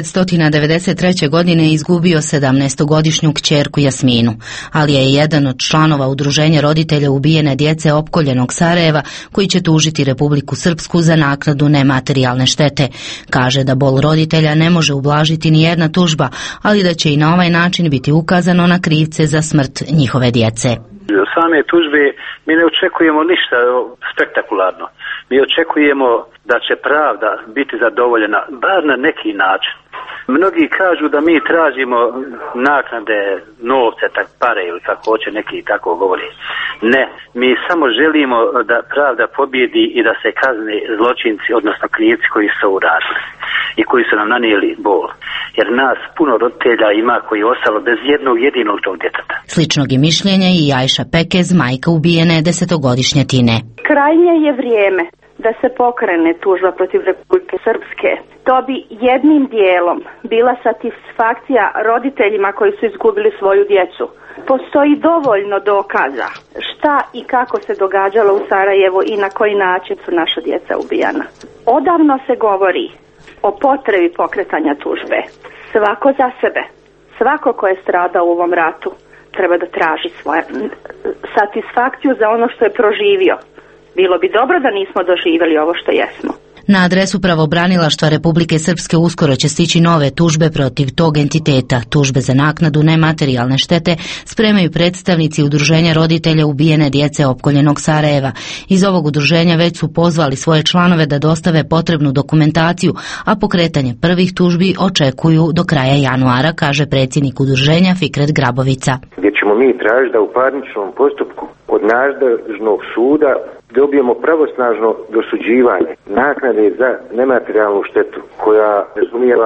1993. godine izgubio 17-godišnju kćerku Jasminu. Alija je jedan od članova udruženja roditelja ubijene djece opkoljenog Sarajeva koji će tužiti Republiku Srpsku za naknadu nematerijalne štete. Kaže da bol roditelja ne može ublažiti ni jedna tužba, ali da će i na ovaj način biti ukazano na krivce za smrt njihove djece. Same tužbe mi ne očekujemo ništa spektakularno. Mi očekujemo da će pravda biti zadovoljena, bar na neki način. Mnogi kažu da mi tražimo naknade, novce, tak pare ili kako hoće neki tako govori. Ne, mi samo želimo da pravda pobjedi i da se kazne zločinci, odnosno krivci koji su uradili i koji su nam nanijeli bol. Jer nas puno roditelja ima koji je ostalo bez jednog jedinog tog djeteta. Sličnog je mišljenja i Ajša Pekez, majka ubijene 10-godišnje Tine. Krajnje je vrijeme da se pokrene tužba protiv Republike Srpske. To bi jednim dijelom bila satisfakcija roditeljima koji su izgubili svoju djecu. Postoji dovoljno dokaza šta i kako se događalo u Sarajevu i na koji način su naša djeca ubijana. Odavno se govori o potrebi pokretanja tužbe. Svako za sebe, svako ko je stradao u ovom ratu treba da traži svoju satisfakciju za ono što je proživio. Bilo bi dobro da nismo doživjeli ovo što jesmo. Na adresu pravobranilaštva Republike Srpske uskoro će stići nove tužbe protiv tog entiteta. Tužbe za naknadu nematerijalne štete spremaju predstavnici udruženja roditelja ubijene djece opkoljenog Sarajeva. Iz ovog udruženja već su pozvali svoje članove da dostave potrebnu dokumentaciju, a pokretanje prvih tužbi očekuju do kraja januara, kaže predsjednik udruženja Fikret Grabovica. Gdje ćemo mi tražiti da u parničnom postupku od nadležnog suda dobijemo pravosnažno dosuđivanje naknade za nematerijalnu štetu koja razumijeva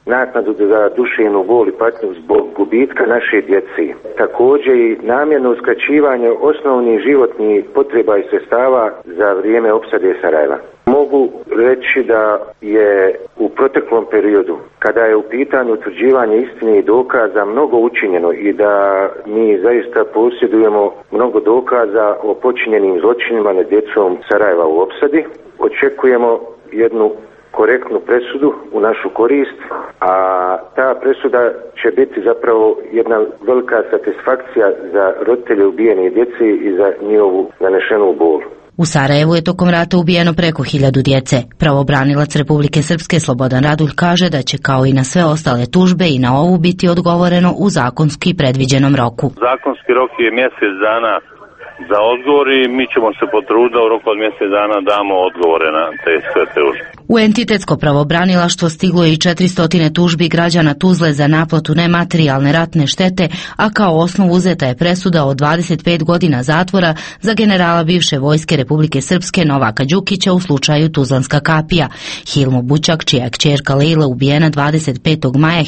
naknadu za duševnu bol i patnju zbog gubitka naše djece. Također i namjerno uskraćivanje osnovnih životnih potreba i sredstava za vrijeme opsade Sarajeva. Mogu reći da je u proteklom periodu, kada je u pitanju utvrđivanje istine i dokaza, mnogo učinjeno i da mi zaista posjedujemo mnogo dokaza o počinjenim zločinima nad djecom Sarajeva u opsadi. Očekujemo jednu korektnu presudu u našu korist, a ta presuda će biti zapravo jedna velika satisfakcija za roditelje ubijene djece i za njihovu nanešenu bol. U Sarajevu je tokom rata ubijeno preko 1000 djece. Pravobranilac Republike Srpske Slobodan Radulj kaže da će kao i na sve ostale tužbe i na ovu biti odgovoreno u zakonski predviđenom roku. Zakonski rok je mjesec dana za odgovor i mi ćemo se potruditi u roku od mjesec dana damo odgovore na te sve tužbe. U entitetsko pravobranilaštvo stiglo je i 400 tužbi građana Tuzle za naplatu nematerijalne ratne štete, a kao osnov uzeta je presuda od 25 godina zatvora za generala bivše vojske Republike Srpske Novaka Đukića u slučaju Tuzlanska kapija. Hilmo Bućak, čija je kćerka Lejla ubijena 25. maja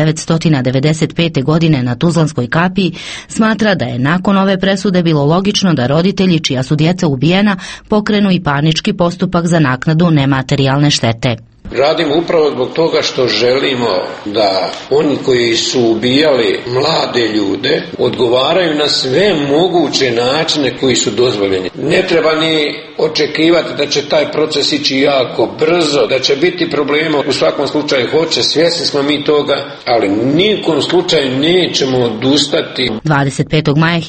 1995. godine na Tuzlanskoj kapiji, smatra da je nakon ove presude bilo logično da roditelji čija su djeca ubijena pokrenu i parnički postupak za naknadu nematerijalne štete. Radimo upravo zbog toga što želimo da oni koji su ubijali mlade ljude odgovaraju na sve moguće načine koji su dozvoljeni. Ne treba ni očekivati da će taj proces ići jako brzo, da će biti problema. U svakom slučaju hoće, svjesni smo mi toga, ali nikom slučaju nećemo odustati. 25. maja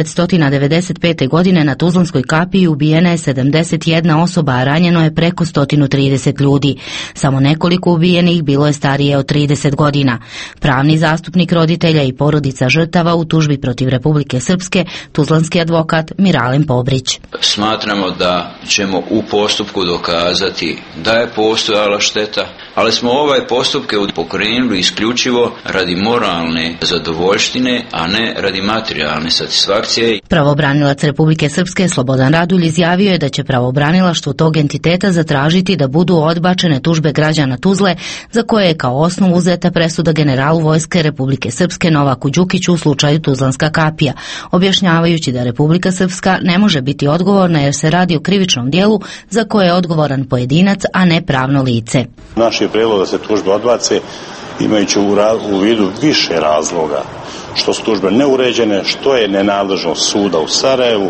1995. godine na Tuzlanskoj kapiji ubijena je 71 osoba, a ranjeno je preko 130 ljudi. Samo nekoliko ubijenih bilo je starije od 30 godina. Pravni zastupnik roditelja i porodica žrtava u tužbi protiv Republike Srpske, tuzlanski advokat Miralem Pobrić. Smatramo da ćemo u postupku dokazati da je postojala šteta, ali smo ovaj postupke pokrenuli isključivo radi moralne zadovoljštine, a ne radi materijalne satisfakcije. Pravobranilac Republike Srpske Slobodan Radulj izjavio je da će pravobranilaštvo tog entiteta zatražiti da budu odbačene tužbe građana Tuzle, za koje je kao osnov uzeta presuda generalu vojske Republike Srpske Novaku Đukiću u slučaju Tuzlanska kapija, objašnjavajući da Republika Srpska ne može biti odgovorna jer se radi o krivičnom dijelu za koje je odgovoran pojedinac, a ne pravno lice. Naš je prijedlog da se tužbe odbace, imajući u vidu više razloga, što su tužbe neuređene, što je nenadležnost suda u Sarajevu,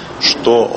što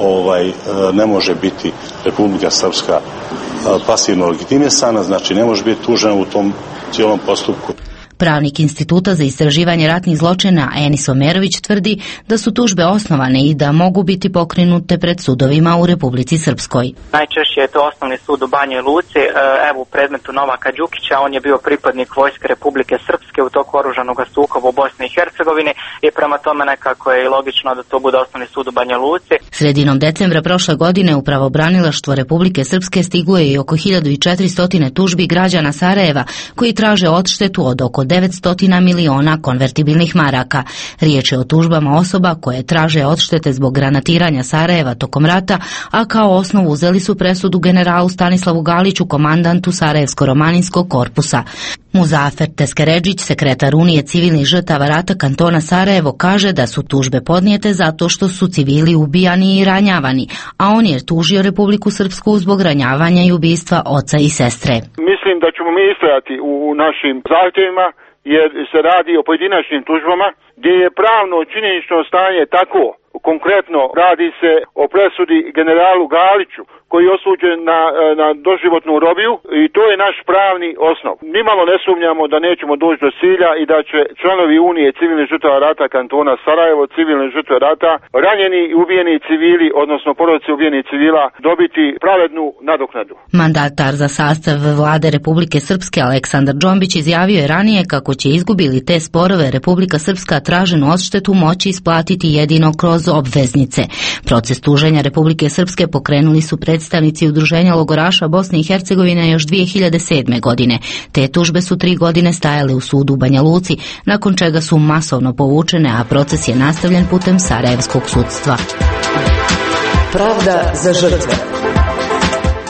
ne može biti Republika Srpska pasivno legitimisana, znači ne može biti tužena u tom cijelom postupku. Pravnik Instituta za istraživanje ratnih zločina Enis Omerović tvrdi da su tužbe osnovane i da mogu biti pokrenute pred sudovima u Republici Srpskoj. Najčešće je to Osnovni sud u Banjoj Luci. Evo u predmetu Novaka Đukića, on je bio pripadnik vojske Republike Srpske u toku oružanog sukoba u Bosni i Hercegovini i prema tome nekako je i logično da to bude Osnovni sud u Banjoj Luci. Sredinom decembra prošle godine u pravobranilaštvo Republike Srpske stiglo je i oko 1400 tužbi građana Sarajeva koji traže odštetu od oko 900 miliona konvertibilnih maraka. Riječ je o tužbama osoba koje traže odštete zbog granatiranja Sarajeva tokom rata, a kao osnovu uzeli su presudu generalu Stanislavu Galiću, komandantu Sarajevsko-romaninskog korpusa. Muzafer Teskeredžić, sekretar Unije civilnih žrtava rata kantona Sarajevo, kaže da su tužbe podnijete zato što su civili ubijani i ranjavani, a on je tužio Republiku Srpsku zbog ranjavanja i ubistva oca i sestre. Mislim da ćemo mi istrajati u našim zahtjevima jer se radi o pojedinačnim tužbama gdje je pravno činjenično stanje tako. Konkretno radi se o presudi generalu Galiću koji je osuđen na doživotnu robiju i to je naš pravni osnov. Nimalo ne sumnjamo da nećemo doći do cilja i da će članovi Unije civilnih žrtava rata kantona Sarajevo, civilne žrtve rata, ranjeni i ubijeni civili, odnosno porodice ubijenih civila, dobiti pravednu nadoknadu. Mandatar za sastav vlade Republike Srpske Aleksandar Džombić izjavio je ranije kako će izgubili te sporove Republika Srpska traženu odštetu moći isplatiti jedino kroz obveznice. Proces tuženja Republike Srpske pokrenuli su predstavnici Udruženja logoraša Bosne i Hercegovine još 2007. godine. Te tužbe su 3 godine stajale u sudu u Banja Luci, nakon čega su masovno povučene, a proces je nastavljen putem sarajevskog sudstva. Pravda za žrtve.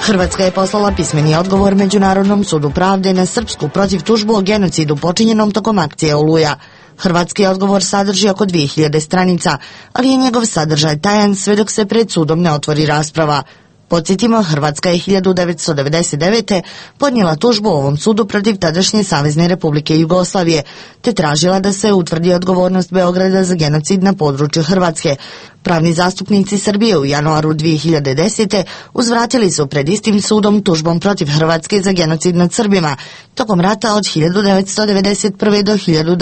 Hrvatska je poslala pismeni odgovor Međunarodnom sudu pravde na srpsku protiv tužbu o genocidu počinjenom tokom akcije Oluja. Hrvatski odgovor sadrži oko 2000 stranica, ali je njegov sadržaj tajan sve dok se pred sudom ne otvori rasprava. Podsjetimo, Hrvatska je 1999. podnijela tužbu ovom sudu protiv tadašnje Savezne Republike Jugoslavije, te tražila da se utvrdi odgovornost Beograda za genocid na području Hrvatske. Pravni zastupnici Srbije u januaru 2010. uzvratili su pred istim sudom tužbom protiv Hrvatske za genocid nad Srbima tokom rata od 1991. do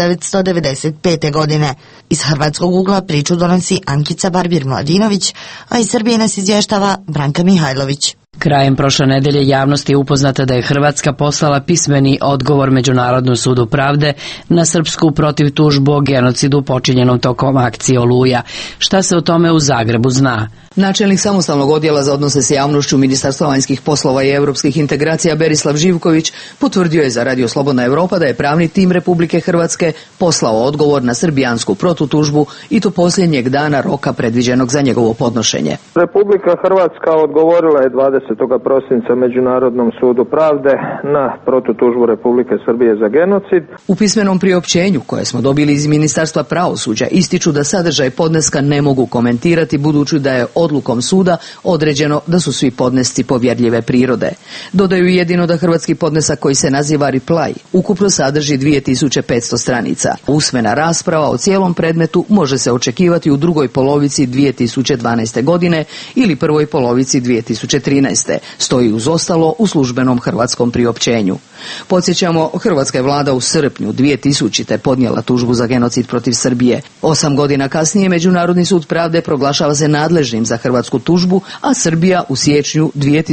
1995. godine. Iz hrvatskog ugla priču donosi Ankica Barbir-Mladinović, a iz Srbije nas izvještava Branka Mihajlović. Krajem prošle nedelje javnost je upoznata da je Hrvatska poslala pismeni odgovor Međunarodnom sudu pravde na srpsku protiv tužbu o genocidu počinjenom tokom akcije Oluja. Šta se o tome u Zagrebu zna? Načelnik samostalnog odjela za odnose s javnošću Ministarstva vanjskih poslova i europskih integracija Berislav Živković potvrdio je za Radio Slobodna Evropa da je pravni tim Republike Hrvatske poslao odgovor na srbijansku protutužbu i to posljednjeg dana roka predviđenog za njegovo podnošenje. Republika Hrvatska odgovorila je 20. prosinca Međunarodnom sudu pravde na protutužbu Republike Srbije za genocid. U pismenom priopćenju koje smo dobili iz Ministarstva pravosuđa ističu da sadržaj podneska ne mogu komentirati budući da je odlukom suda određeno da su svi podnesci povjerljive prirode. Dodaju jedino da hrvatski podnesak koji se naziva reply ukupno sadrži 2500 stranica. Usmena rasprava o cijelom predmetu može se očekivati u drugoj polovici 2012. godine ili prvoj polovici 2013. Stoji uz ostalo u službenom hrvatskom priopćenju. Podsjećamo, hrvatska je vlada u srpnju 2000. podnijela tužbu za genocid protiv Srbije. 8 godina kasnije Međunarodni sud pravde proglašava se nadležnim za hrvatsku tužbu, a Srbija u siječnju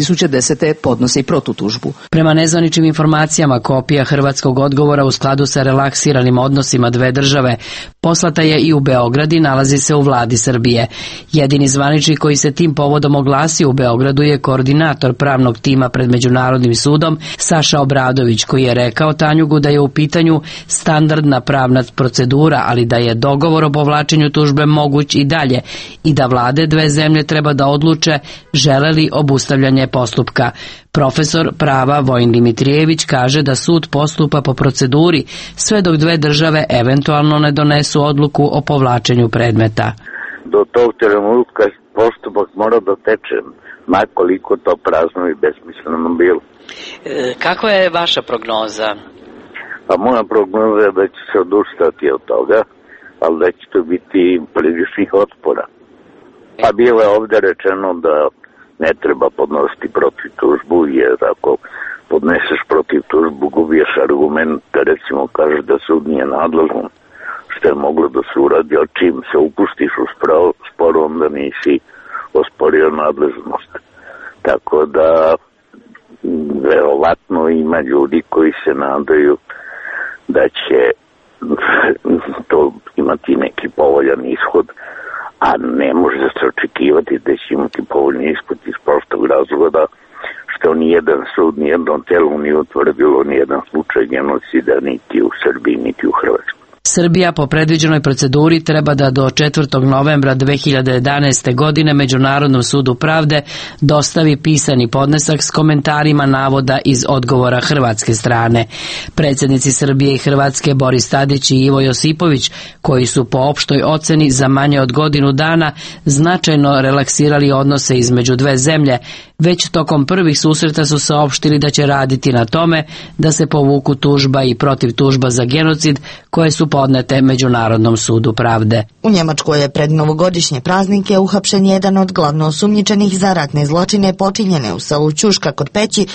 2010. podnosi protutužbu. Prema nezvaničnim informacijama, kopija hrvatskog odgovora u skladu sa relaksiranim odnosima dve države poslata je i u Beograd i nalazi se u vladi Srbije. Jedini zvaničnik koji se tim povodom oglasio u Beogradu je koordinator pravnog tima pred Međunarodnim sudom Saša Obradović, koji je rekao Tanjugu da je u pitanju standardna pravna procedura, ali da je dogovor o povlačenju tužbe moguć i dalje i da vlade dve zemlje treba da odluče žele li obustavljanje postupka. Profesor prava Vojin Dimitrijević kaže da sud postupa po proceduri sve dok dve države eventualno ne donesu odluku o povlačenju predmeta. Do tog trenutka postupak mora da teče, makoliko to prazno i besmisleno bilo. Kakva je vaša prognoza? Pa moja prognoza je da će se odustati od toga, ali da će to biti priličnih otpora. Pa bilo je ovdje rečeno da ne treba podnositi protiv tužbu, jer ako podneseš protiv tužbu gubiješ argument, da recimo kažeš da sud nije nadležan, što je moglo da se uradi, a čim se upustiš u spor, onda nisi osporio nadležnost. Tako da verovatno ima ljudi koji se nadaju da će to imati neki povoljan ishod, a ne može se očekivati da će imati povoljni ishod iz prostog razloga što nijedan sud, nijedno telo nije utvrdilo nijedan slučaj genocida niti u Srbiji, niti u Hrvatskoj. Srbija po predviđenoj proceduri treba da do 4. novembra 2011. godine Međunarodnom sudu pravde dostavi pisani podnesak s komentarima navoda iz odgovora hrvatske strane. Predsjednici Srbije i Hrvatske Boris Tadić i Ivo Josipović, koji su po opštoj oceni za manje od godinu dana značajno relaksirali odnose između dve zemlje, već tokom prvih susreta su saopštili da će raditi na tome da se povuku tužba i protiv tužba za genocid koje su podnete Međunarodnom sudu pravde. U Njemačkoj je pred novogodišnje praznike uhapšen jedan od glavno osumnjičenih za ratne zločine počinjene u selu Ćuška kod Peći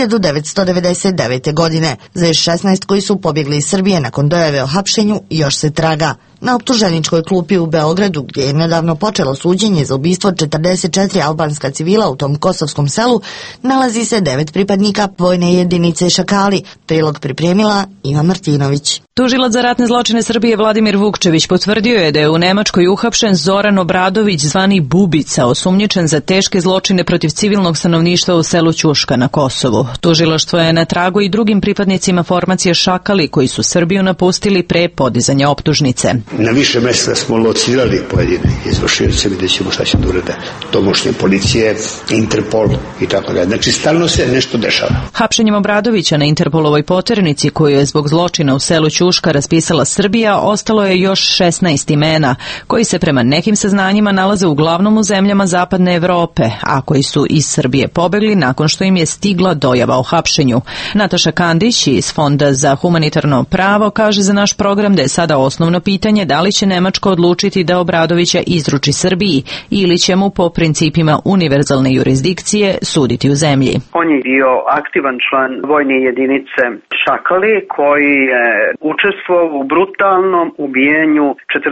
1999. godine. Za još 16 koji su pobjegli iz Srbije nakon dojave o hapšenju još se traga. Na optuženičkoj klupi u Beogradu, gdje je nedavno počelo suđenje za ubistvo 44 albanska civila u tom kosovskom selu, nalazi se 9 pripadnika vojne jedinice Šakali. Prilog pripremila Iva Martinović. Tužilac za ratne zločine Srbije Vladimir Vukčević potvrdio je da je u Nemačkoj uhapšen Zoran Obradović zvani Bubica, osumnjičen za teške zločine protiv civilnog stanovništva u selu Ćuška na Kosovu. Tužilaštvo je na tragu i drugim pripadnicima formacije Šakali koji su Srbiju napustili pre podizanja optužnice. Na više mesta smo locirali pojedine izvršioce, vidjet ćemo šta će da urede domošnje policije, Interpol i tako dalje. Znači stalno se nešto dešava. Hapšenjem Obradovića na Interpolovoj poternici koju je zbog zločina u selu Ćuška raspisala Srbija, ostalo je još 16 imena, koji se prema nekim saznanjima nalaze uglavnom u zemljama zapadne Evrope, a koji su iz Srbije pobegli nakon što im je stigla dojava o hapšenju. Nataša Kandić iz Fonda za humanitarno pravo kaže za naš program da je sada osnovno pitanje da li će Nemačka odlučiti da Obradovića izruči Srbiji ili će mu po principima univerzalne jurisdikcije suditi u zemlji. On je bio aktivan član vojne jedinice Šakali koji je učestvovao u brutalnom ubijenju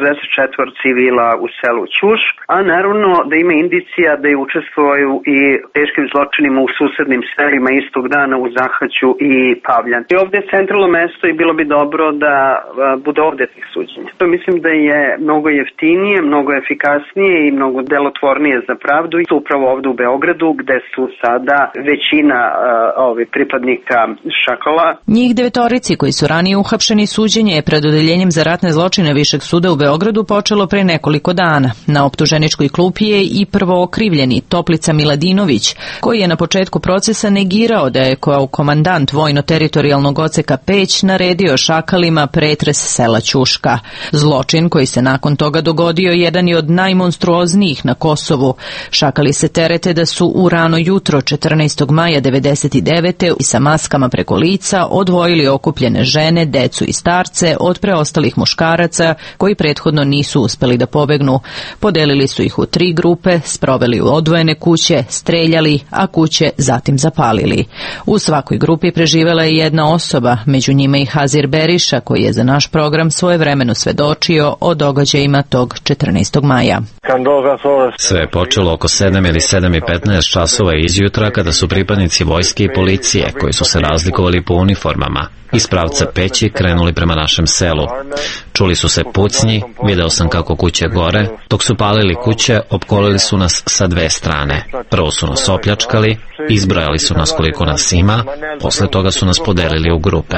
44 civila u selu Ćuš, a naravno da ima indicija da je učestvovao i teškim zločinima u susednim selima istog dana u Zahaću i Pavljan. I ovdje je centralno mesto i bilo bi dobro da bude ovdje tih suđenja. To mislim da je mnogo jeftinije, mnogo efikasnije i mnogo delotvornije za pravdu i to upravo ovdje u Beogradu gde su sada većina pripadnika Šakala. Njih 9 koji su ranije uhapšeni suđenje je pred odeljenjem za ratne zločine Višeg suda u Beogradu počelo pre nekoliko dana. Na optuženičkoj klupi je i prvo okrivljeni Toplica Miladinović, koji je na početku procesa negirao da je kao komandant vojno-teritorijalnog odseka Peć naredio Šakalima pretres sela Ćuška. Zločin koji se nakon toga dogodio jedan je od najmonstruoznijih na Kosovu. Šakali se terete da su u rano jutro 14. maja 1999. i sa maskama preko lica odvojili okupljene žene, decu i starce od preostalih muškaraca koji prethodno nisu uspeli da pobegnu. Podelili su ih u 3 grupe, sproveli u odvojene kuće, streljali, a kuće zatim zapalili. U svakoj grupi preživela je jedna osoba, među njima i Hazir Beriša koji je za naš program svojevremeno svedočio o događajima tog 14. maja. Sve je počelo oko 7 ili 7:15 časova izjutra kada su pripadnici vojske i policije koji su se razlikovali po uniformama iz pravca Peći krenuli prema našem selu. Čuli su se pucnji, video sam kako kuće gore. Dok su palili kuće, opkolili su nas sa 2 strane. Prvo su nas opljačkali, izbrojali su nas koliko nas ima, posle toga su nas podelili u grupe.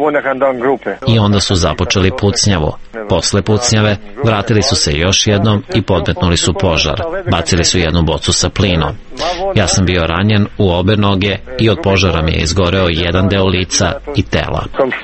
I onda su započeli pucnjavu. Posle pucnjave vratili su se još jednom i podmetnuli su požar. Bacili su jednu bocu sa plinom. Ja sam bio ranjen u obe noge i od požara mi je izgoreo jedan deo lica i tela.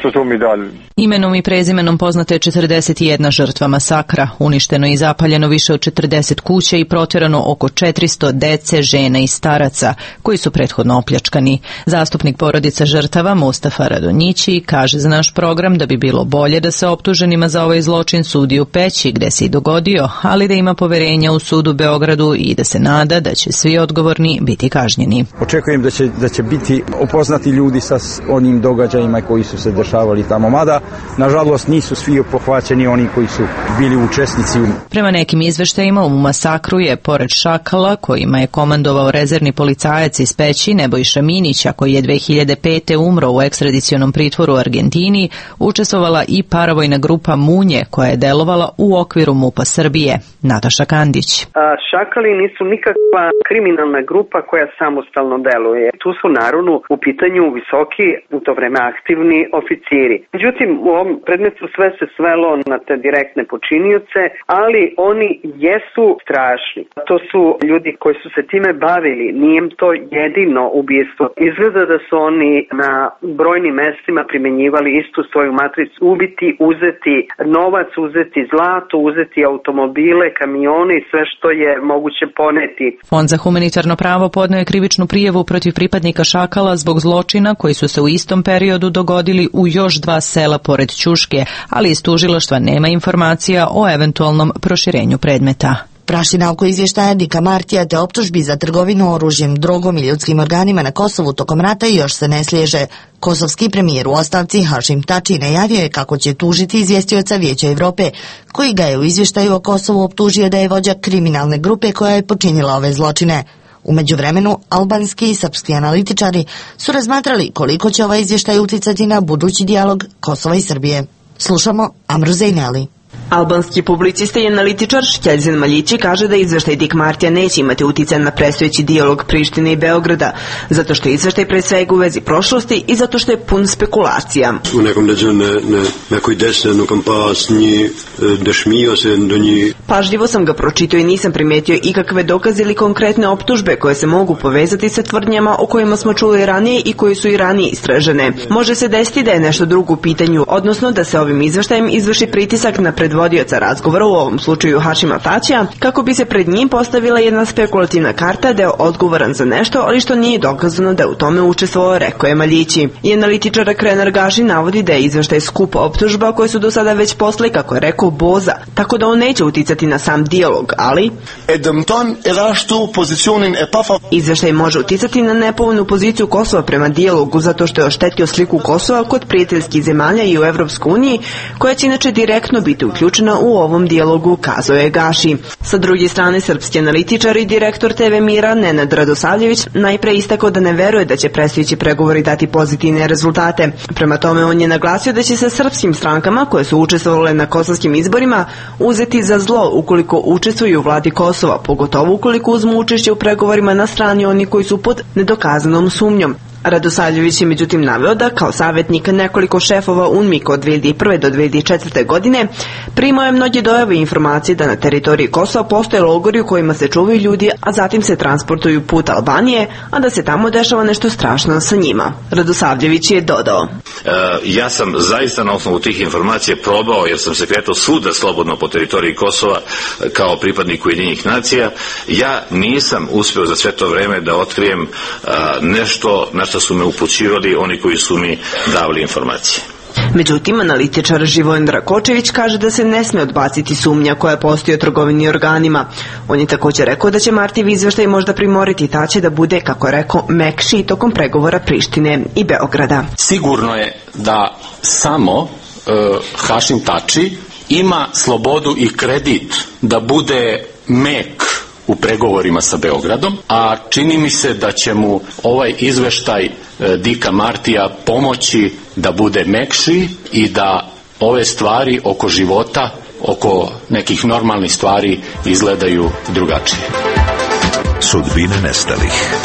Imenom i prezimenom poznata je 41 žrtva masakra, uništeno i zapaljeno više od 40 kuća i protjerano oko 400 dece, žena i staraca, koji su prethodno opljačkani. Zastupnik porodica žrtava Mustafa Radonjići kaže za naš program da bi bilo bolje da se optuženima za ovaj zločin sudi u Peći gde se i dogodio, ali da ima poverenja u sudu u Beogradu i da se nada da će svi odgovorni biti kažnjeni. Očekujem da će biti upoznati ljudi sa onim događajima koji su se dešavali tamo, mada nažalost nisu svi pohvaćeni oni koji su bili učesnici. Prema nekim izveštajima u masakru je pored Šakala, kojima je komandovao rezervni policajac iz Peći Nebojša Minića, koji je 2005. umro u ekstradicionom pritvoru u Argentini, učestvovala i paravojna grupa Munje koja je delovala u okviru MUP-a Srbije. Nataša Kandić. Šakali nisu nikakva kriminalna grupa koja samostalno deluje. Tu su naravno u pitanju visoki, u to vreme aktivni oficiri. Međutim, u ovom predmetu sve se svelo na te direktne počinioce, ali oni jesu strašni. To su ljudi koji su se time bavili, nije im to jedino ubijstvo. Izgleda da su oni na brojnim mestima primjenjivali istu svoju matricu, ubiti, uzeti novac, uzeti zlato, uzeti automobile, kamione i sve što je moguće poneti. Fond za humanitarno pravo podneo je krivičnu prijavu protiv pripadnika Šakala zbog zločina koji su se u istom periodu dogodili u još 2 sela pored Ćuške, ali iz tužilaštva nema informacija o eventualnom proširenju predmeta. Prašina oko izvještaja Dika Martija te optužbi za trgovinu oružjem, drogom i ljudskim organima na Kosovu tokom rata još se ne sliježe. Kosovski premijer u ostavci Hašim Tači najavio je kako će tužiti izvjestioca Vijeća Evrope, koji ga je u izvještaju o Kosovu optužio da je vođa kriminalne grupe koja je počinila ove zločine. U međuvremenu, albanski i srpski analitičari su razmatrali koliko će ovaj izvještaj uticati na budući dijalog Kosova i Srbije. Slušamo Amru Zejneli. Albanski publicista i analitičar Šćeljzin Maljići kaže da izveštaj Dik Martija neće imati uticaj na predstojeći dijalog Prištine i Beograda, zato što je izveštaj pre svega u vezi prošlosti i zato što je pun spekulacija. U nekom nekoj desnoj kampanji dešmio se do njih. Pažljivo sam ga pročitao i nisam primetio ikakve dokaze ili konkretne optužbe koje se mogu povezati sa tvrdnjama o kojima smo čuli ranije i koje su i ranije istražene. Može se desiti da je nešto drugo u pitanju, odnosno da se ovim izveštajem izvrši pritisak na predvodioca razgovora, u ovom slučaju Hašima Tačija, kako bi se pred njim postavila jedna spekulativna karta da je odgovoran za nešto, ali što nije dokazano da je u tome učestvovao, rekao je Maljići. I analitičar Krenar Gaži navodi da je izveštaj skup optužba koje su do sada već posle, kako je rekao, Boza, tako da on neće uticati na sam dijalog, ali izveštaj može uticati na nepovoljnu poziciju Kosova prema dijalogu, zato što je oštetio sliku Kosova kod prijateljskih zemalja i u Evropskoj uniji, koja će inače direktno biti uključena u ovom dijalogu, kazao je Gaši. Sa druge strane, srpski analitičar i direktor TV Mira Nenad Radosavljević najpre istakao da ne veruje da će predstojeći pregovori dati pozitivne rezultate. Prema tome, on je naglasio da će se srpskim strankama koje su učestvovale na kosovskim izborima uzeti za zlo ukoliko učestvuju u vladi Kosova, pogotovo ukoliko uzmu učešće u pregovorima na strani oni koji su pod nedokazanom sumnjom. Radosavljević je međutim naveo da kao savjetnik nekoliko šefova UNMIK od 2001. do 2004. godine primao je mnoge dojave i informacije da na teritoriji Kosova postoje logori u kojima se čuvaju ljudi, a zatim se transportuju put Albanije, a da se tamo dešava nešto strašno sa njima. Radosavljević je dodao: ja sam zaista na osnovu tih informacija probao, jer sam se kretao svuda slobodno po teritoriji Kosova kao pripadnik Ujedinjenih nacija, ja nisam uspeo za sve to vreme da otkrijem nešto na što su me upućivali oni koji su mi davali informacije. Međutim, analitičar Živojin Drakočević kaže da se ne sme odbaciti sumnja koja postoji o trgovini organima. On je također rekao da će Martijev izveštaj možda primoriti Tače da bude, kako je rekao, mekši tokom pregovora Prištine i Beograda. Sigurno je da samo Hašim Tači ima slobodu i kredit da bude mek u pregovorima sa Beogradom, a čini mi se da će mu ovaj izveštaj Dika Martija pomoći da bude mekši i da ove stvari oko života, oko nekih normalnih stvari izgledaju drugačije. Sudbine nestalih.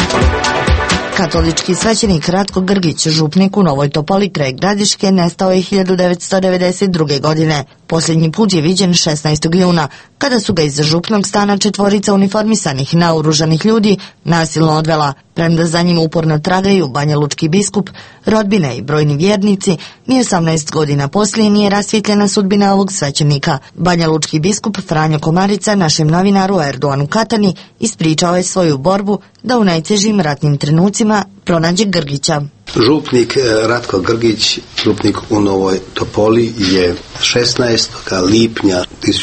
Katolički svećenik Ratko Grgić, župnik u Novoj Topoli kraj Gradiške, nestao je 1992. godine. Posljednji put je viđen 16. juna, kada su ga iz župnog stana četvorica uniformisanih naoružanih ljudi nasilno odvela. Premda za njim uporno tragaju banjalučki biskup, rodbine i brojni vjernici, ni 18 godina poslije nije rasvjetljena sudbina ovog svećenika. Banjalučki biskup Franjo Komarica našem novinaru Erdoanu Katani ispričao je svoju borbu da u najtežim ratnim trenucima pronađe Grgića. Župnik Ratko Grgić, župnik u Novoj Topoli, je 16. lipnja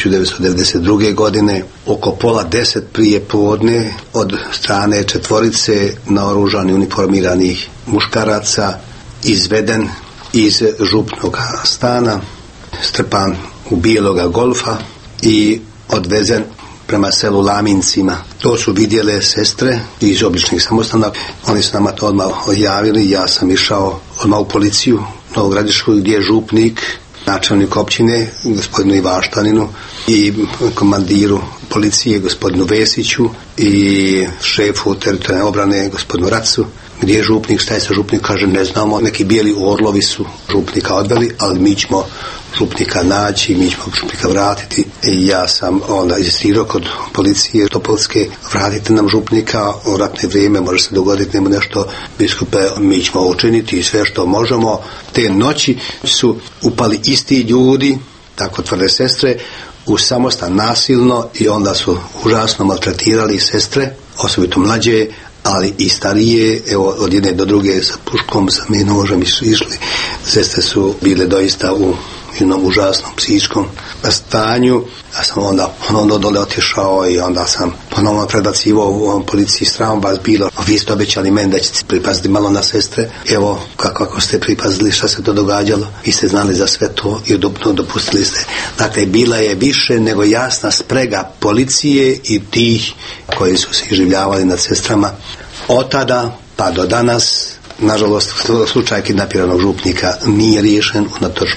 1992. godine oko pola 10 prije podne od strane četvorice naoružanih uniformiranih muškaraca izveden iz župnog stana, strpan u bijeloga Golfa i odvezen prema selu Lamincima. To su vidjele sestre iz običnih samostana. Oni su nama to odmah javili. Ja sam išao odmah u policiju Novogradišku, gdje je župnik, načelnik općine, gospodinu Ivaštaninu, i komandiru policije, gospodinu Vesiću, i šefu teritorijalne obrane, gospodinu Racu. Gdje je župnik, šta je sa župnik, kaže ne znamo, neki bijeli orlovi su župnika odveli, ali mi ćemo župnika naći, mi ćemo župnika vratiti. I ja sam onda insistirao kod policije Topolske, vratite nam župnika, u ratne vrijeme može se dogoditi nemo nešto, biskupe, mi ćemo učiniti sve što možemo. Te noći su upali isti ljudi, tako tvrde sestre, u samostan nasilno, i onda su užasno maltretirali sestre, osobito mlađe, ali i starije, evo, od jedne do druge sa puškom, sa nožem išli. Sestre su bile doista u jednom užasnom psihičkom stanju. Ja sam onda dole otišao i onda sam ponovno predbacivao u ovom policiji, sram vas bilo. Vi ste obećali meni da ćete pripaziti malo na sestre. Evo, kako ste pripazili šta se to događalo. Vi ste znali za sve to i dopustili ste. Dakle, bila je više nego jasna sprega policije i tih koji su se iživljavali nad sestrama. Od tada pa do danas Nažalost, slučaj kidnapiranog župnika nije riješen, unatoč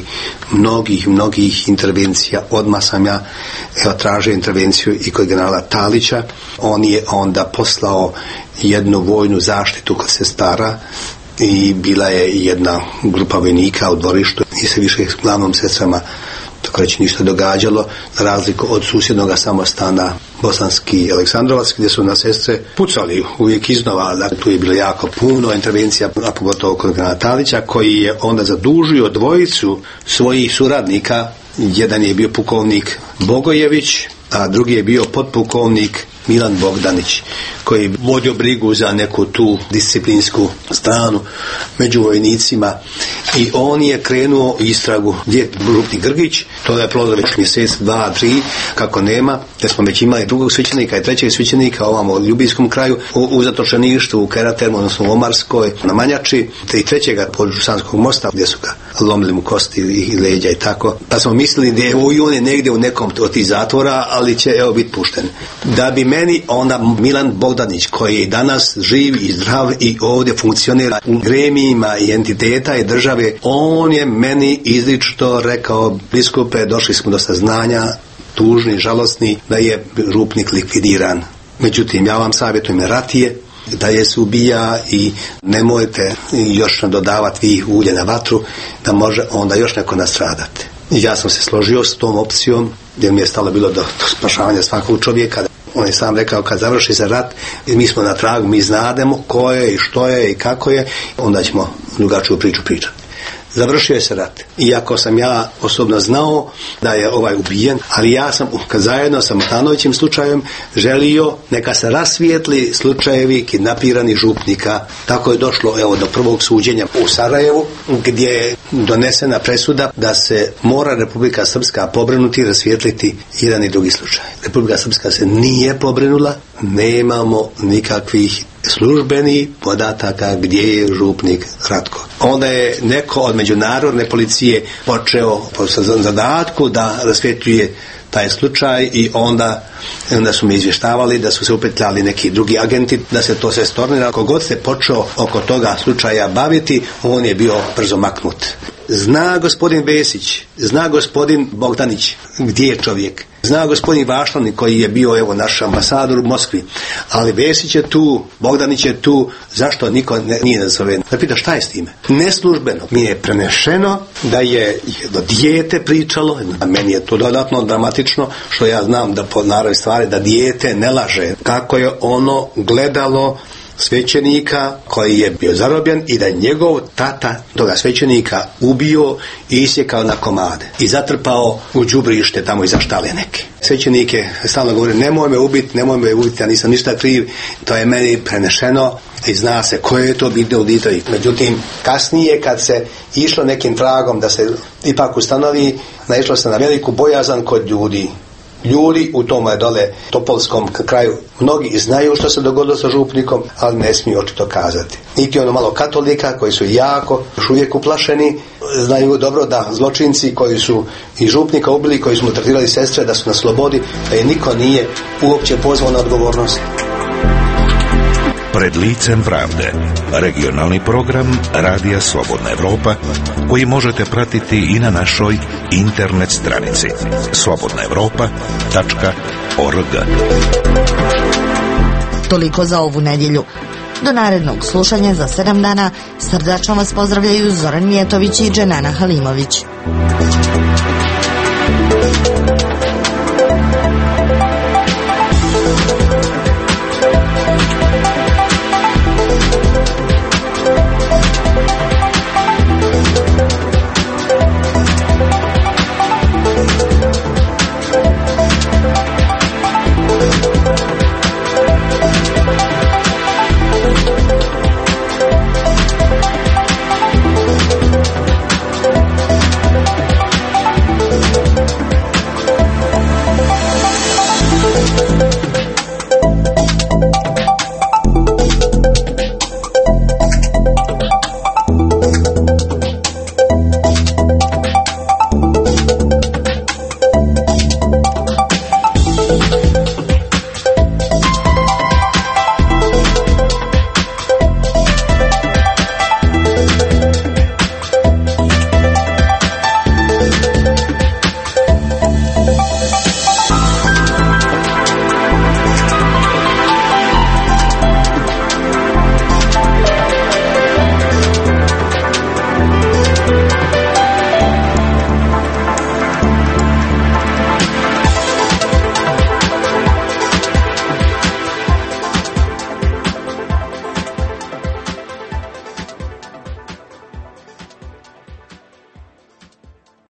mnogih intervencija. Odmah sam ja tražio intervenciju i kod generala Talića. On je onda poslao jednu vojnu zaštitu kod sestara i bila je jedna grupa vojnika u dvorištu i se više s glavnom sestrama tako reći ništa događalo, za razliku od susjednog samostana Bosanski Aleksandrovac, gdje su na sestre pucali uvijek iznova. Dakle, tu je bilo jako puno intervencija, a pogotovo kod generala Talića, koji je onda zadužio dvojicu svojih suradnika. Jedan je bio pukovnik Bogojević, a drugi je bio potpukovnik Milan Bogdanić, koji vodio brigu za neku tu disciplinsku stranu među vojnicima, i on je krenuo istragu gdje je župnik Grgić. To je plodilo već mjesec, 2, 3, kako nema, jer smo već imali drugog svećenika i trećeg svećenika ovamo u Ljubijskom kraju, u zatočeništvu, u Keratermu, odnosno u Omarskoj, na Manjači, te i trećega pod Žusanskog mosta, gdje su ga lomili mu kosti i leđa i tako. Pa smo mislili da je on je negdje u nekom od tih zatvora, ali će biti pušten. Da bi meni onda Milan Bogdanić, koji je danas živ i zdrav i ovdje funkcionira u gremijima i entiteta i države, on je meni izričito rekao: biskupe, došli smo do saznanja, tužni, žalosni, da je župnik likvidiran. Međutim, ja vam savjetujem, rat je, da je se ubija i nemojte još dodavati vi ulje na vatru, da može onda još neko nastradati. Ja sam se složio s tom opcijom, jer mi je stalo bilo do spašavanja svakog čovjeka. On je sam rekao, kad završi se rat, mi smo na tragu, mi znademo ko je i što je i kako je, onda ćemo drugačiju priču pričati. Završio je se rat. Iako sam ja osobno znao da je ubijen, ali ja sam zajedno sa Matanovićim slučajem želio neka se rasvijetli slučajevi kidnapiranih župnika. Tako je došlo do prvog suđenja u Sarajevu, gdje je donesena presuda da se mora Republika Srpska pobrinuti i rasvijetliti jedan i drugi slučaj. Republika Srpska se nije pobrinula, nemamo nikakvih službenih podataka gdje je župnik Ratko. Onda je neko od međunarodne policije počeo po zadatku da rasvjetljuje taj slučaj, i onda su me izvještavali da su se upetljali neki drugi agenti, da se to sve stornira. Kogod se počeo oko toga slučaja baviti, on je bio brzo maknut. Zna gospodin Vesić, zna gospodin Bogdanić gdje je čovjek, zna gospodin Vašlani koji je bio naš ambasador u Moskvi, ali Vesić je tu, Bogdanić je tu, zašto niko nije nazove? Da pita šta je s time? Neslužbeno mi je prenešeno da je jedno dijete pričalo, a meni je to dodatno dramatično, što ja znam da po naravi stvari da dijete ne laže, kako je ono gledalo svećenika koji je bio zarobljen i da je njegov tata toga svećenika ubio i isjekao na komade i zatrpao u đubrište tamo iza štale neke. Svećenik je stalno govorio: nemoj me ubiti, ja nisam ništa kriv. To je meni prenešeno i zna se koje je to bilo u Ditovi. Međutim, kasnije kad se išlo nekim tragom da se ipak ustanovi, naišlo se na veliku bojazan kod ljudi. Ljudi u tom dole Topolskom kraju, mnogi znaju što se dogodilo sa župnikom, ali ne smiju očito kazati. Niti malo katolika koji su jako još uvijek uplašeni, znaju dobro da zločinci koji su i župnika ubili, koji su mu tretirali sestre, da su na slobodi, da je niko nije uopće pozvao na odgovornost. Pred licem pravde, regionalni program Radija Slobodna Evropa, koji možete pratiti i na našoj internet stranici slobodnaevropa.org. Toliko za ovu nedjelju. Do narednog slušanja za 7 dana srdačno vas pozdravljaju Zoran Mijetović i Dženana Halimović.